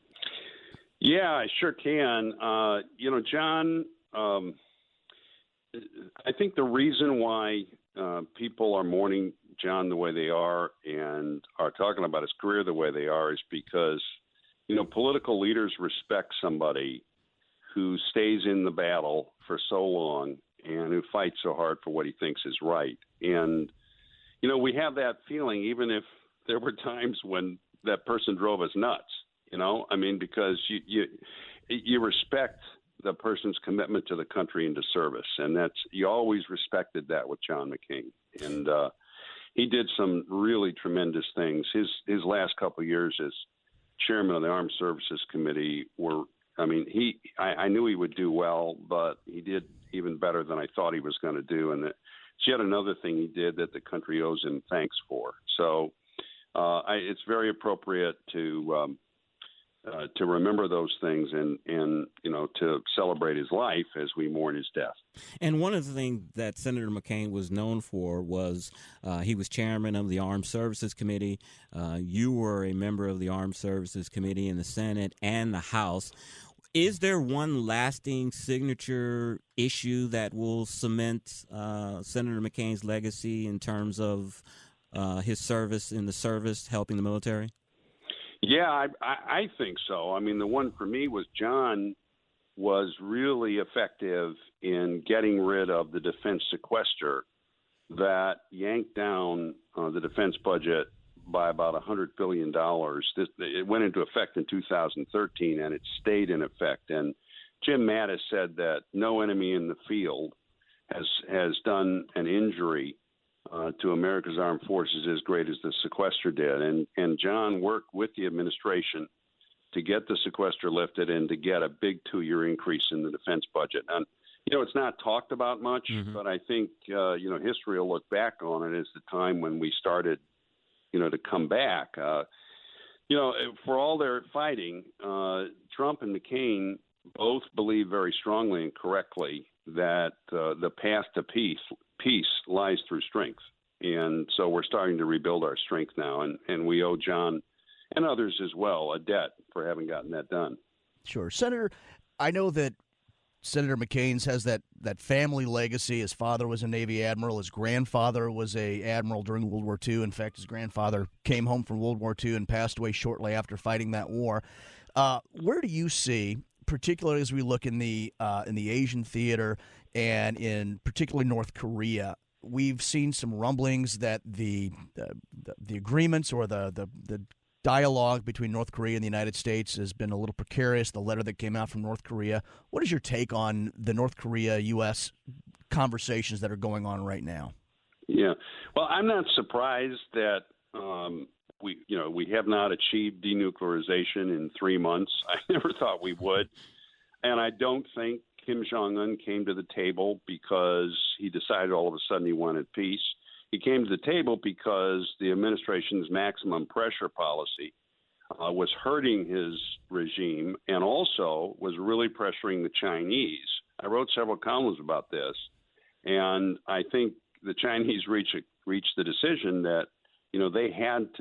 Yeah, I sure can. John, I think the reason why people are mourning John the way they are and are talking about his career the way they are is because, political leaders respect somebody who stays in the battle for so long and who fights so hard for what he thinks is right. And, we have that feeling even if there were times when that person drove us nuts, because you respect the person's commitment to the country and to service. And you always respected that with John McCain. And he did some really tremendous things. His last couple of years as chairman of the Armed Services Committee I knew he would do well, but he did even better than I thought he was going to do. And it's yet another thing he did that the country owes him thanks for. So it's very appropriate to remember those things and to celebrate his life as we mourn his death. And one of the things that Senator McCain was known for was he was chairman of the Armed Services Committee. You were a member of the Armed Services Committee in the Senate and the House. Is there one lasting signature issue that will cement Senator McCain's legacy in terms of his service in the service, helping the military? Yeah, I think so. I mean, the one for me was John was really effective in getting rid of the defense sequester that yanked down the defense budget by about $100 billion. It went into effect in 2013, and it stayed in effect. And Jim Mattis said that no enemy in the field has done an injury to America's armed forces as great as the sequester did. And John worked with the administration to get the sequester lifted and to get a big 2-year increase in the defense budget. And, it's not talked about much, but I think, history will look back on it as the time when we started, to come back. For all their fighting, Trump and McCain both believe very strongly and correctly that the path to peace lies through strength. And so we're starting to rebuild our strength now, and we owe John and others as well a debt for having gotten that done. Sure. Senator, I know that Senator McCain's has that family legacy. His father was a Navy admiral. His grandfather was a admiral during World War II. In fact, his grandfather came home from World War II and passed away shortly after fighting that war. Where do you see, particularly as we look in the Asian theater and in particularly North Korea, we've seen some rumblings that the agreements or the dialogue between North Korea and the United States has been a little precarious, the letter that came out from North Korea. What is your take on the North Korea-U.S. conversations that are going on right now? Yeah. Well, I'm not surprised that we have not achieved denuclearization in 3 months. I never thought we would. And I don't think Kim Jong-un came to the table because he decided all of a sudden he wanted peace. He came to the table because the administration's maximum pressure policy was hurting his regime and also was really pressuring the Chinese. I wrote several columns about this, and I think the Chinese reached the decision that they had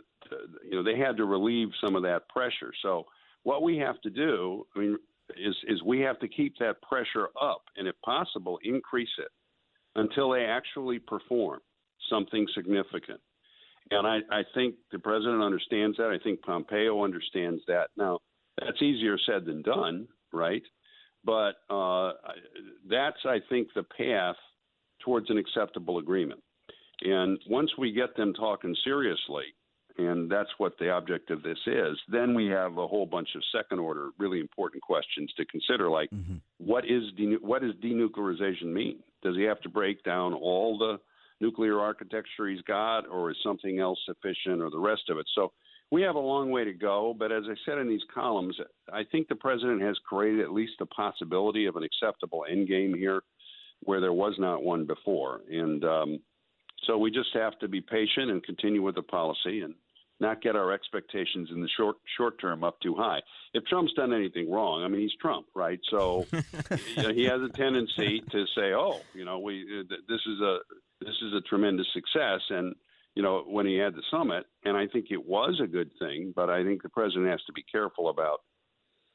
to relieve some of that pressure. So what we have to do, is we have to keep that pressure up and, if possible, increase it until they actually perform something significant. And I think the president understands that. I think Pompeo understands that. Now, that's easier said than done, right? But that's, I think, the path towards an acceptable agreement. And once we get them talking seriously, and that's what the object of this is, then we have a whole bunch of second-order, really important questions to consider, like what does denuclearization mean? Does he have to break down all the nuclear architecture he's got, or is something else sufficient, or the rest of it? So we have a long way to go, but as I said in these columns, I think the president has created at least the possibility of an acceptable endgame here where there was not one before. And so we just have to be patient and continue with the policy and not get our expectations in the short term up too high. If Trump's done anything wrong, he's Trump, right? So he has a tendency to say, this is a tremendous success. And, when he had the summit, and I think it was a good thing, but I think the president has to be careful about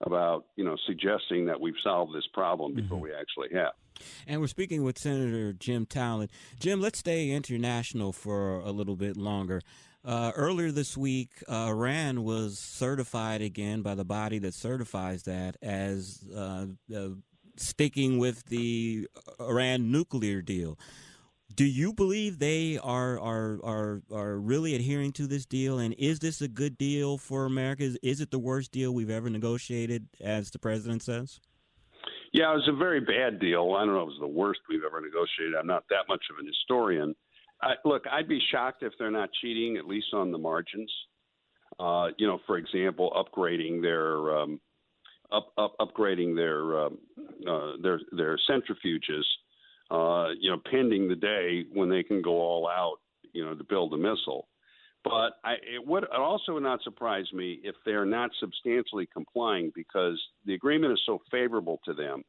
about suggesting that we've solved this problem before we actually have. And we're speaking with Senator Jim Talent. Jim, let's stay international for a little bit longer. Earlier this week, Iran was certified again by the body that certifies that as sticking with the Iran nuclear deal. Do you believe they are really adhering to this deal? And is this a good deal for America? Is it the worst deal we've ever negotiated, as the president says? Yeah, it was a very bad deal. I don't know if it was the worst we've ever negotiated. I'm not that much of an historian. Look, I'd be shocked if they're not cheating, at least on the margins. For example, upgrading their centrifuges. Pending the day when they can go all out, to build a missile. But it also would not surprise me if they're not substantially complying, because the agreement is so favorable to them.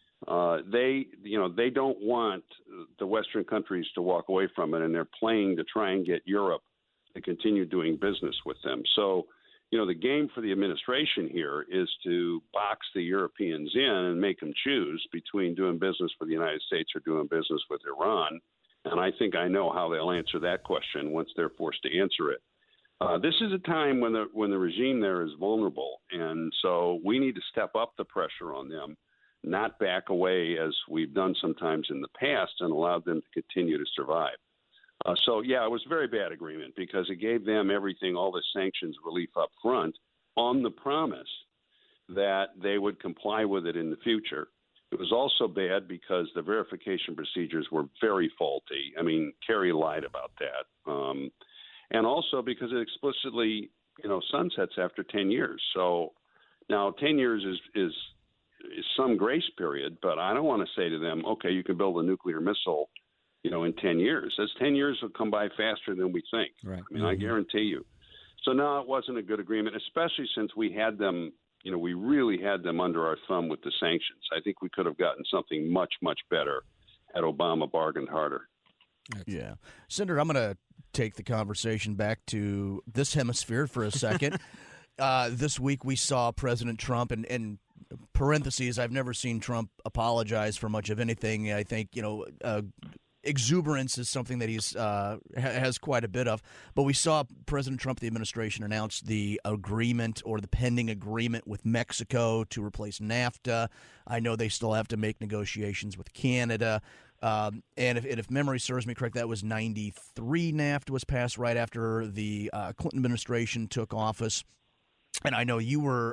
They don't want the Western countries to walk away from it, and they're playing to try and get Europe to continue doing business with them. So, the game for the administration here is to box the Europeans in and make them choose between doing business with the United States or doing business with Iran. And I think I know how they'll answer that question once they're forced to answer it. This is a time when the regime there is vulnerable, and so we need to step up the pressure on them, not back away as we've done sometimes in the past and allowed them to continue to survive. It was a very bad agreement because it gave them everything, all the sanctions relief up front, on the promise that they would comply with it in the future. It was also bad because the verification procedures were very faulty. I mean, Kerry lied about that. And also because it explicitly, sunsets after 10 years. So now 10 years is some grace period, but I don't want to say to them, okay, you can build a nuclear missile, in 10 years. Those 10 years will come by faster than we think. Right. I mean, I guarantee you. So no, it wasn't a good agreement, especially since we had them, we really had them under our thumb with the sanctions. I think we could have gotten something much, much better had Obama bargained harder. Yeah. Senator, I'm going to take the conversation back to this hemisphere for a second. This week we saw President Trump, and parentheses, I've never seen Trump apologize for much of anything. I think, exuberance is something that he's has quite a bit of. But we saw President Trump, the administration, announce the agreement or the pending agreement with Mexico to replace NAFTA. I know they still have to make negotiations with Canada. And if memory serves me correct, that was 93 NAFTA was passed right after the Clinton administration took office. And I know you were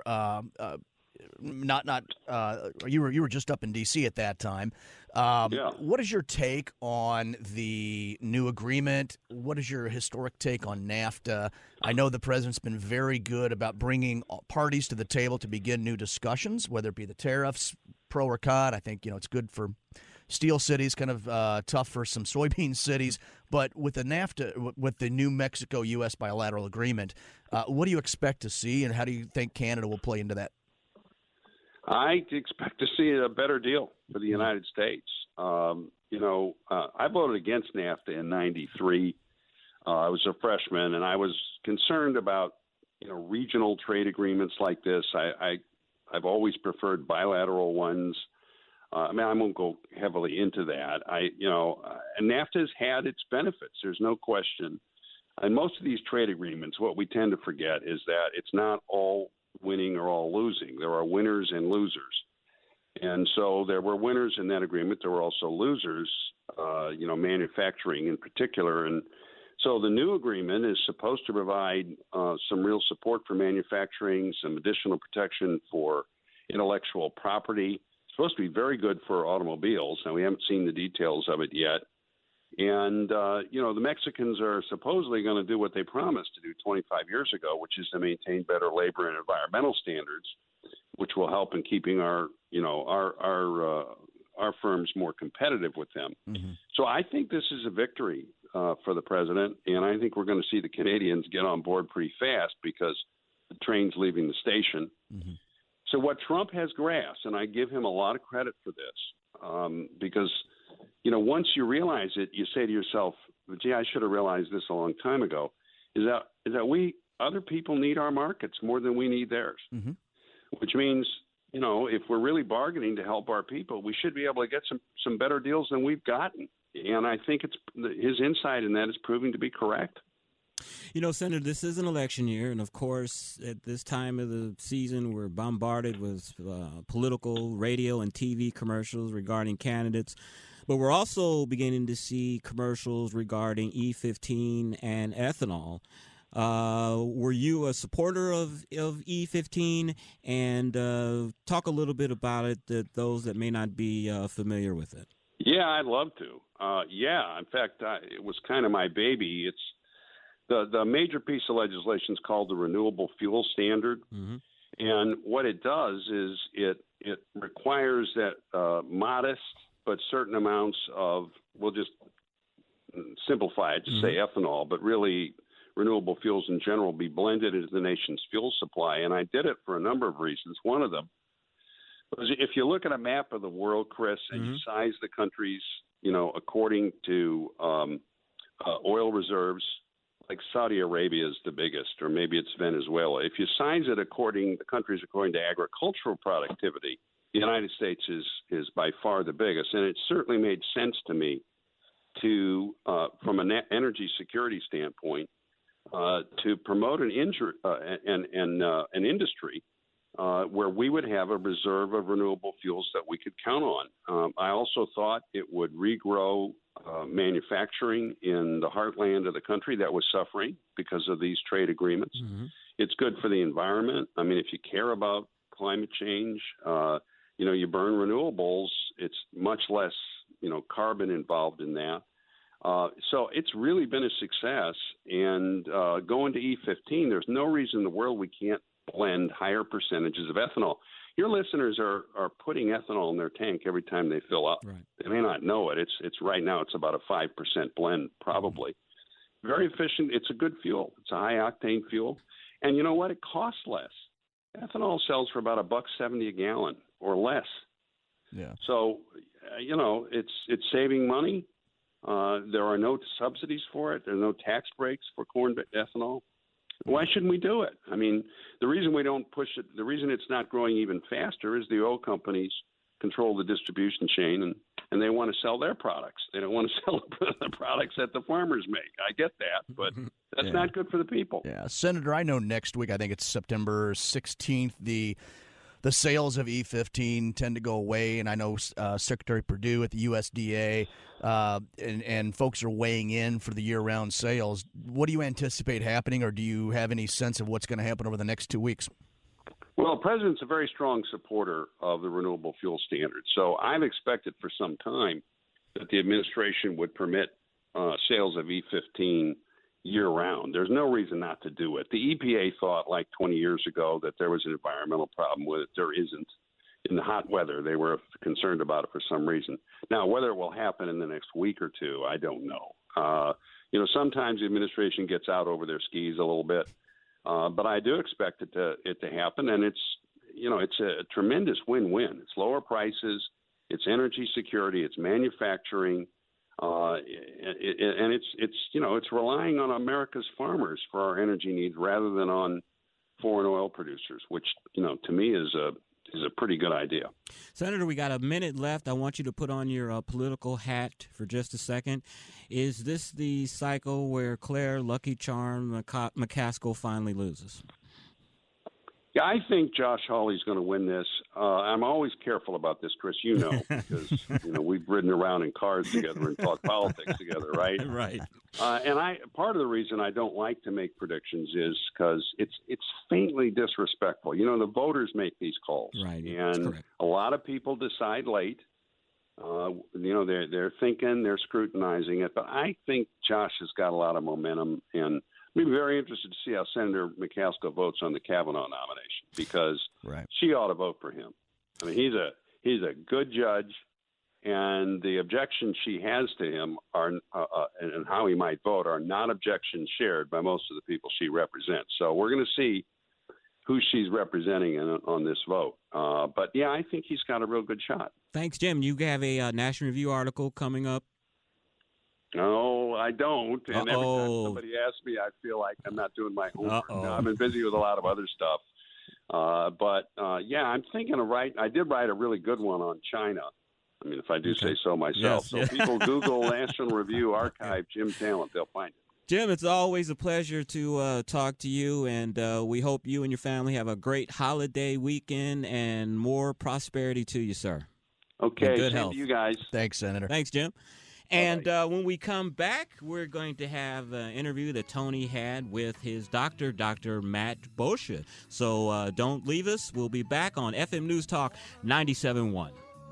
you were just up in D.C. at that time. Yeah. What is your take on the new agreement? What is your historic take on NAFTA? I know the president's been very good about bringing parties to the table to begin new discussions, whether it be the tariffs, pro or con. I think it's good for steel cities, kind of tough for some soybean cities. But with the NAFTA, with the new Mexico-U.S. bilateral agreement, what do you expect to see, and how do you think Canada will play into that? I expect to see a better deal for the United States. I voted against NAFTA in '93. I was a freshman, and I was concerned about regional trade agreements like this. I've always preferred bilateral ones. I won't go heavily into that. And NAFTA has had its benefits. There's no question. And most of these trade agreements, what we tend to forget is that it's not all winning or all losing. There are winners and losers. And so there were winners in that agreement. There were also losers, manufacturing in particular. And so the new agreement is supposed to provide some real support for manufacturing, some additional protection for intellectual property. It's supposed to be very good for automobiles. Now, we haven't seen the details of it yet. And, the Mexicans are supposedly going to do what they promised to do 25 years ago, which is to maintain better labor and environmental standards, which will help in keeping our firms more competitive with them. Mm-hmm. So I think this is a victory for the president, and I think we're going to see the Canadians get on board pretty fast because the train's leaving the station. Mm-hmm. So what Trump has grasped, and I give him a lot of credit for this, because once you realize it, you say to yourself, gee, I should have realized this a long time ago, is that we, other people need our markets more than we need theirs. Mm-hmm. which means, if we're really bargaining to help our people, we should be able to get some better deals than we've gotten. And I think his insight in that is proving to be correct. Senator, this is an election year, and of course, at this time of the season, we're bombarded with political radio and TV commercials regarding candidates. But we're also beginning to see commercials regarding E15 and ethanol. Were you a supporter of E15? And talk a little bit about it, those that may not be familiar with it. Yeah, I'd love to. In fact, it was kind of my baby. It's the major piece of legislation is called the Renewable Fuel Standard. Mm-hmm. And what it does is it requires that modest but certain amounts of, we'll just simplify it, just say ethanol, but really renewable fuels in general be blended into the nation's fuel supply. And I did it for a number of reasons. One of them was, if you look at a map of the world, Chris, and you size the countries, according to oil reserves, like Saudi Arabia is the biggest, or maybe it's Venezuela. If you size it according to agricultural productivity, the United States is by far the biggest. And it certainly made sense to me to, from an energy security standpoint, to promote an industry where we would have a reserve of renewable fuels that we could count on. I also thought it would regrow manufacturing in the heartland of the country that was suffering because of these trade agreements. Mm-hmm. It's good for the environment. I mean, if you care about climate change, you burn renewables, it's much less, carbon involved in that. So it's really been a success. And going to E15, there's no reason in the world we can't blend higher percentages of ethanol. Your listeners are putting ethanol in their tank every time they fill up. Right. They may not know it. It's right now it's about a 5% blend, probably. Very efficient. It's a good fuel. It's a high octane fuel. And you know what? It costs less. Ethanol sells for about $1.70 a gallon or less. Yeah. So, it's saving money. There are no subsidies for it. There are no tax breaks for corn ethanol. Why shouldn't we do it? I mean, the reason we don't push it, the reason it's not growing even faster is the oil companies control the distribution chain and they want to sell their products. They don't want to sell the products that the farmers make. I get that, but that's not good for the people. Yeah, Senator, I know next week, I think it's September 16th, the sales of E15 tend to go away, and I know Secretary Perdue at the USDA and folks are weighing in for the year-round sales. What do you anticipate happening, or do you have any sense of what's going to happen over the next 2 weeks? Well, the president's a very strong supporter of the renewable fuel standard, so I've expected for some time that the administration would permit sales of E15 year-round. There's no reason not to do it. The EPA thought like 20 years ago that there was an environmental problem with it. There isn't. In the hot weather, they were concerned about it for some reason. Now, whether it will happen in the next week or two, I don't know. Sometimes the administration gets out over their skis a little bit, but I do expect it to happen, and it's a tremendous win-win. It's lower prices, it's energy security, it's manufacturing. And it's relying on America's farmers for our energy needs rather than on foreign oil producers, which to me is a pretty good idea. Senator, we got a minute left. I want you to put on your political hat for just a second. Is this the cycle where Claire Lucky Charm McCaskill finally loses? Yeah, I think Josh Hawley's going to win this. I'm always careful about this, Chris, because we've ridden around in cars together and talked politics together, right? Right. And part of the reason I don't like to make predictions is because it's faintly disrespectful. The voters make these calls, right? And a lot of people decide late. They're thinking, they're scrutinizing it, but I think Josh has got a lot of momentum, and we'd be very interested to see how Senator McCaskill votes on the Kavanaugh nomination, because she ought to vote for him. I mean, he's a good judge, and the objections she has to him are and how he might vote are not objections shared by most of the people she represents. So we're going to see who she's representing on this vote. But, yeah, I think he's got a real good shot. Thanks, Jim. You have a National Review article coming up. No, I don't. And every time somebody asks me, I feel like I'm not doing my homework. No, I've been busy with a lot of other stuff. Yeah, I'm thinking of I did write a really good one on China. I mean, if I do say so myself. Yes. So people Google National Review Archive Jim Talent, they'll find it. Jim, it's always a pleasure to talk to you, and we hope you and your family have a great holiday weekend and more prosperity to you, sir. Okay, and good same health. to you guys. Thanks, Senator. Thanks, Jim. And when we come back, we're going to have an interview that Tony had with his doctor, Dr. Matt Boscia. So don't leave us. We'll be back on FM News Talk 97.1.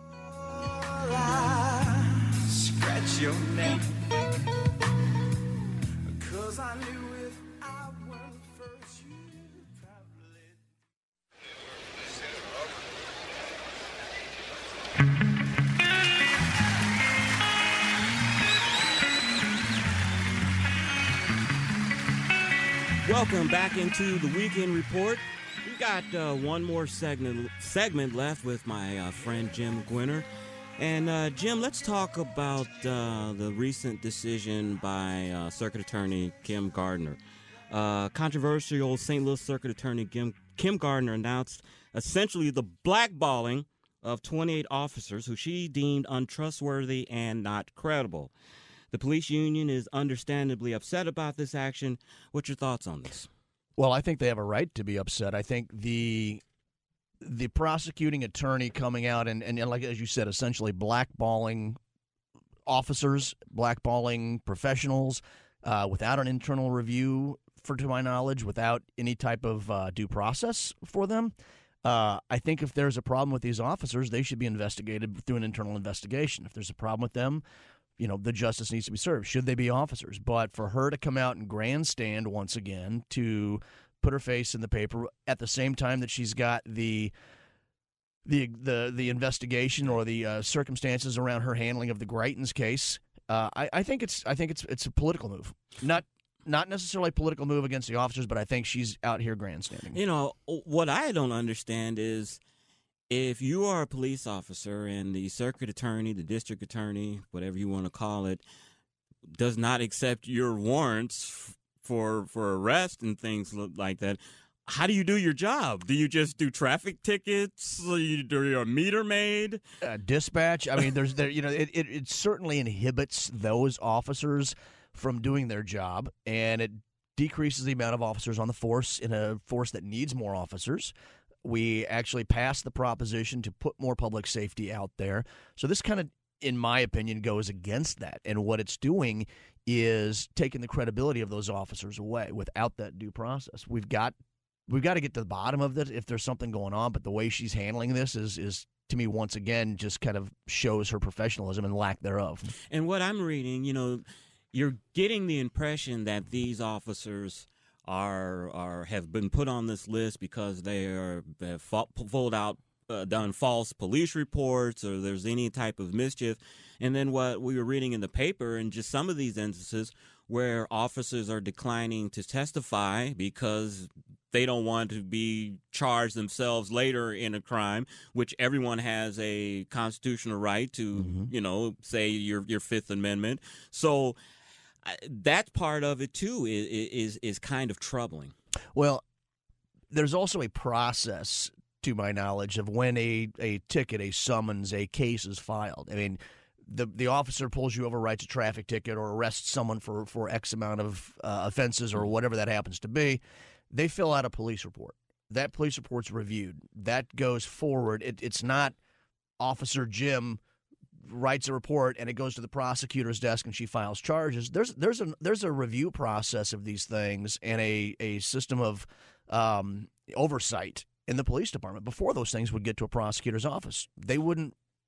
Scratch your neck, 'cause I knew if I went first, you'd probably. Welcome back into the Weekend Report. We've got one more segment left with my friend Jim Gwinner. And, Jim, let's talk about the recent decision by Circuit Attorney Kim Gardner. Controversial St. Louis Circuit Attorney Kim Gardner announced essentially the blackballing of 28 officers who she deemed untrustworthy and not credible. The police union is understandably upset about this action. What's your thoughts on this? Well, I think they have a right to be upset. I think the prosecuting attorney coming out and like as you said, essentially blackballing officers, blackballing professionals without an internal review, to my knowledge, without any type of due process for them. I think if there's a problem with these officers, they should be investigated through an internal investigation. If there's a problem with them, the justice needs to be served. Should they be officers? But for her to come out and grandstand once again, to put her face in the paper at the same time that she's got the investigation or the circumstances around her handling of the Greitens case, I think it's a political move. Not necessarily a political move against the officers, but I think she's out here grandstanding. What I don't understand is if you are a police officer and the circuit attorney, the district attorney, whatever you want to call it, does not accept your warrants for arrest and things like that, how do you do your job? Do you just do traffic tickets? Do your meter maid? Dispatch. I mean, it certainly inhibits those officers from doing their job, and it decreases the amount of officers on the force in a force that needs more officers. We actually passed the proposition to put more public safety out there. So this kind of, in my opinion, goes against that. And what it's doing is taking the credibility of those officers away without that due process. We've got to get to the bottom of this if there's something going on. But the way she's handling this is to me, once again, just kind of shows her professionalism and lack thereof. And what I'm reading, you're getting the impression that these officers have been put on this list because they have done false police reports or there's any type of mischief. And then what we were reading in the paper and just some of these instances where officers are declining to testify because they don't want to be charged themselves later in a crime, which everyone has a constitutional right to, say your Fifth Amendment. So that part of it, too, is kind of troubling. Well, there's also a process, to my knowledge, of when a ticket, a summons, a case is filed. I mean, the officer pulls you over, writes a traffic ticket, or arrests someone for X amount of offenses or whatever that happens to be. They fill out a police report. That police report's reviewed. That goes forward. It's not Officer Jim writes a report and it goes to the prosecutor's desk and she files charges. There's a review process of these things and a system of oversight in the police department before those things would get to a prosecutor's office. They would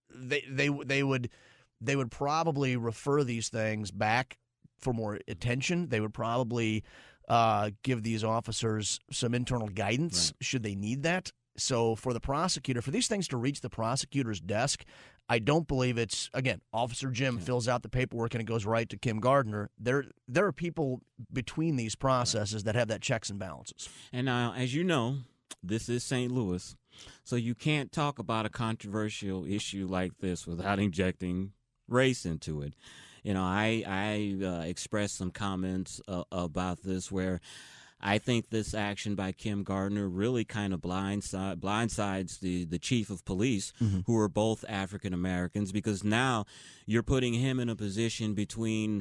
probably refer these things back for more attention. They would probably give these officers some internal guidance should they need that. So for the prosecutor, for these things to reach the prosecutor's desk, I don't believe it's, again, Officer Jim fills out the paperwork and it goes right to Kim Gardner. There are people between these processes that have that checks and balances. And now, as you know, this is St. Louis, so you can't talk about a controversial issue like this without injecting race into it. I expressed some comments about this where I think this action by Kim Gardner really kind of blindsides the chief of police, who are both African Americans, because now you're putting him in a position between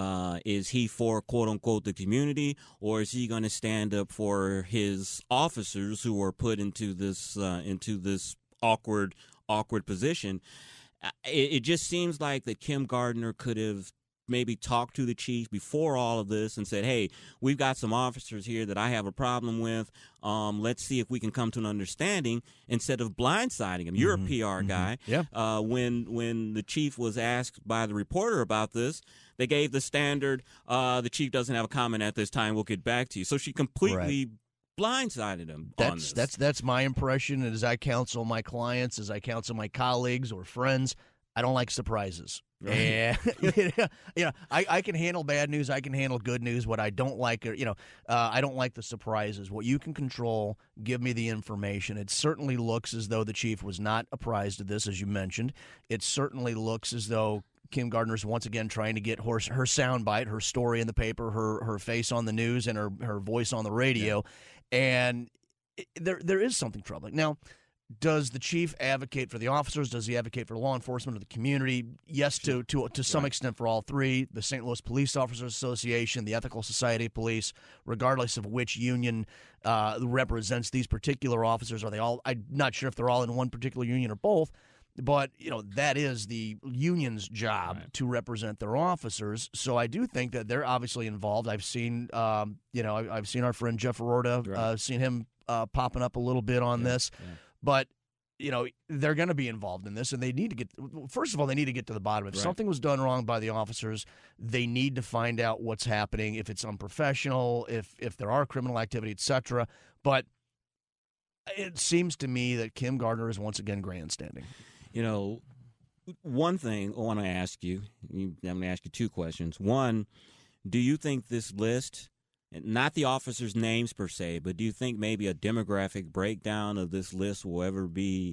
is he for, quote unquote, the community, or is he going to stand up for his officers who are put into this awkward position? It just seems like that Kim Gardner could have maybe talked to the chief before all of this and said, hey, we've got some officers here that I have a problem with. Let's see if we can come to an understanding, instead of blindsiding him. You're a PR guy. Yeah. When the chief was asked by the reporter about this, they gave the standard, the chief doesn't have a comment at this time, we'll get back to you. So she completely blindsided him on this. That's my impression. And as I counsel my clients, as I counsel my colleagues or friends, I don't like surprises. Right. And, I can handle bad news. I can handle good news. What I don't like are, I don't like the surprises. What you can control, give me the information. It certainly looks as though the chief was not apprised of this, as you mentioned. It certainly looks as though Kim Gardner's once again trying to get her soundbite, her story in the paper, her face on the news, and her voice on the radio. Yeah. And there is something troubling. Now, does the chief advocate for the officers? Does he advocate for law enforcement or the community? Yes, to some extent for all three. The St. Louis Police Officers Association, the Ethical Society of Police, regardless of which union represents these particular officers, are they all? I'm not sure if they're all in one particular union or both, but that is the union's job to represent their officers. So I do think that they're obviously involved. I've seen, I've seen our friend Jeff Arorda, seen him popping up a little bit on this. Yeah. But, they're going to be involved in this, and they need to get – first of all, they need to get to the bottom. If something was done wrong by the officers, they need to find out what's happening, if it's unprofessional, if there are criminal activity, et cetera. But it seems to me that Kim Gardner is once again grandstanding. One thing I want to ask you – I'm going to ask you two questions. One, do you think this list – not the officers' names per se, but do you think maybe a demographic breakdown of this list will ever be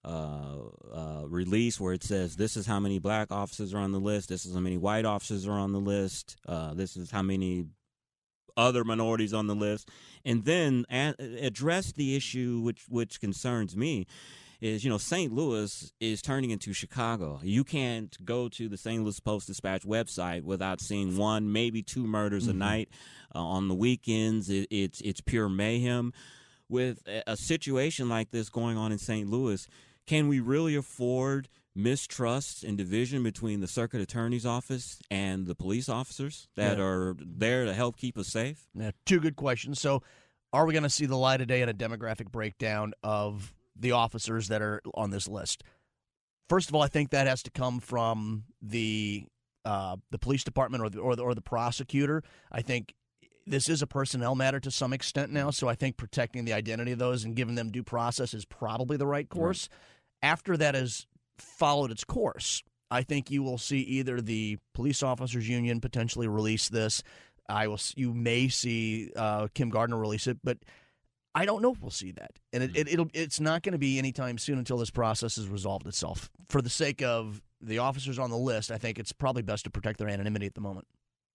released, where it says this is how many black officers are on the list, this is how many white officers are on the list, this is how many other minorities on the list, and then address the issue which concerns me, is, St. Louis is turning into Chicago. You can't go to the St. Louis Post-Dispatch website without seeing one, maybe two murders a night. On the weekends, it's pure mayhem. With a situation like this going on in St. Louis, can we really afford mistrust and division between the circuit attorney's office and the police officers that are there to help keep us safe? Yeah, two good questions. So are we going to see the light of day in a demographic breakdown of the officers that are on this list? First of all, I think that has to come from the police department or the prosecutor. I think this is a personnel matter to some extent now, so I think protecting the identity of those and giving them due process is probably the right course. Right. After that has followed its course, I think you will see either the police officers union potentially release this. You may see Kim Gardner release it, but I don't know if we'll see that. And it's not going to be anytime soon until this process has resolved itself. For the sake of the officers on the list, I think it's probably best to protect their anonymity at the moment.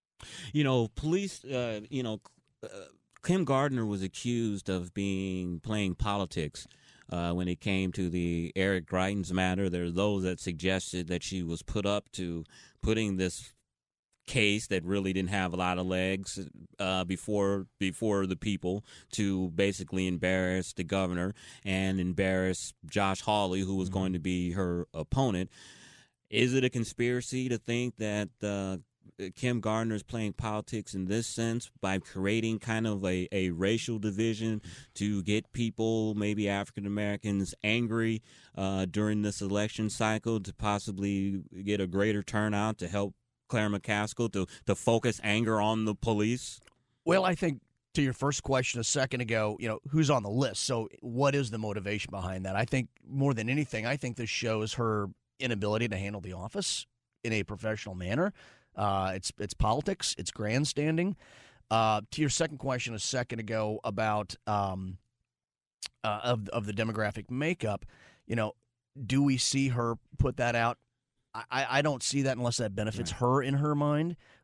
Police, Kim Gardner was accused of playing politics when it came to the Eric Greitens matter. There are those that suggested that she was put up to putting this case that really didn't have a lot of legs before the people, to basically embarrass the governor and embarrass Josh Hawley, who was going to be her opponent. Is it a conspiracy to think that Kim Gardner is playing politics in this sense by creating kind of a racial division to get people, maybe African Americans, angry during this election cycle, to possibly get a greater turnout to help Claire McCaskill to focus anger on the police? Well, I think to your first question a second ago, who's on the list? So what is the motivation behind that? I think more than anything, this shows her inability to handle the office in a professional manner. It's politics. It's grandstanding. To your second question a second ago about of the demographic makeup, do we see her put that out? I don't see that unless that benefits her in her mind.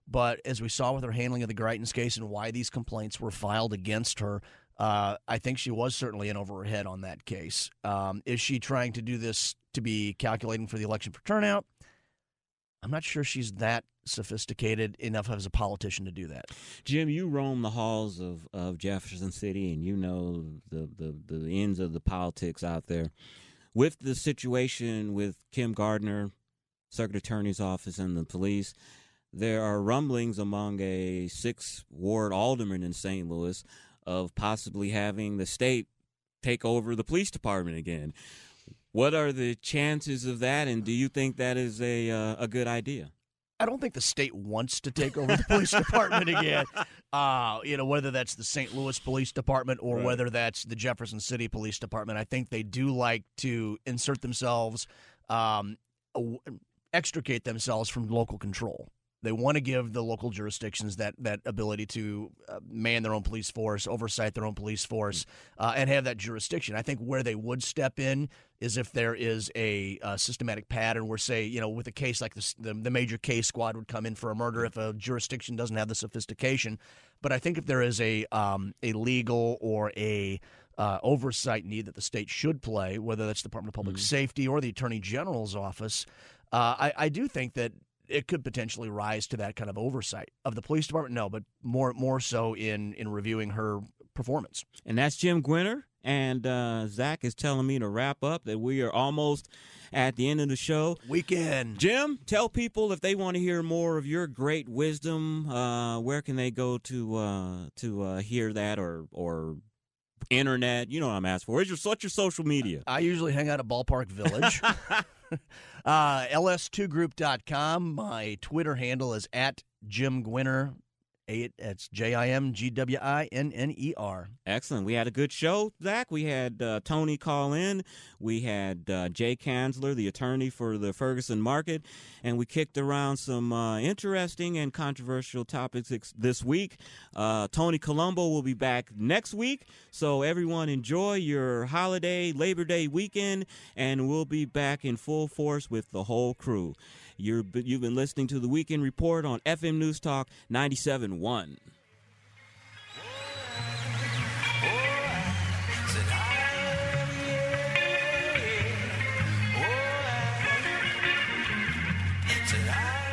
But as we saw with her handling of the Greitens case and why these complaints were filed against her, I think she was certainly in over her head on that case. Is she trying to do this to be calculating for the election for turnout? I'm not sure she's that sophisticated enough as a politician to do that. Jim, you roam the halls of Jefferson City, and you know the ends of the politics out there. With the situation with Kim Gardner, Circuit Attorney's Office, and the police, there are rumblings among a 6th Ward alderman in St. Louis of possibly having the state take over the police department again. What are the chances of that, and do you think that is a good idea? I don't think the state wants to take over the police department again. Whether that's the St. Louis Police Department or whether that's the Jefferson City Police Department, I think they do like to insert themselves, extricate themselves from local control. They want to give the local jurisdictions that ability to man their own police force, oversight their own police force, and have that jurisdiction. I think where they would step in is if there is a systematic pattern where, say, with a case like this, the major case squad would come in for a murder if a jurisdiction doesn't have the sophistication. But I think if there is a legal or a oversight need that the state should play, whether that's the Department of Public Safety or the Attorney General's office, I do think that it could potentially rise to that kind of oversight of the police department. No, but more so in reviewing her performance. And that's Jim Gwinner. And Zach is telling me to wrap up, that we are almost at the end of the show. Weekend. Jim, tell people if they want to hear more of your great wisdom, where can they go to hear that or internet? You know what I'm asking for. What's your social media? I usually hang out at Ballpark Village. ls2group.com. My Twitter handle is at Jim Gwinner. It's JIMGWINNER. Excellent. We had a good show, Zach. We had Tony call in. We had Jay Kanzler, the attorney for the Ferguson market, and we kicked around some interesting and controversial topics this week. Tony Colombo will be back next week, so everyone enjoy your holiday Labor Day weekend, and we'll be back in full force with the whole crew. You've been listening to the Weekend Report on FM News Talk 97.1. Tonight.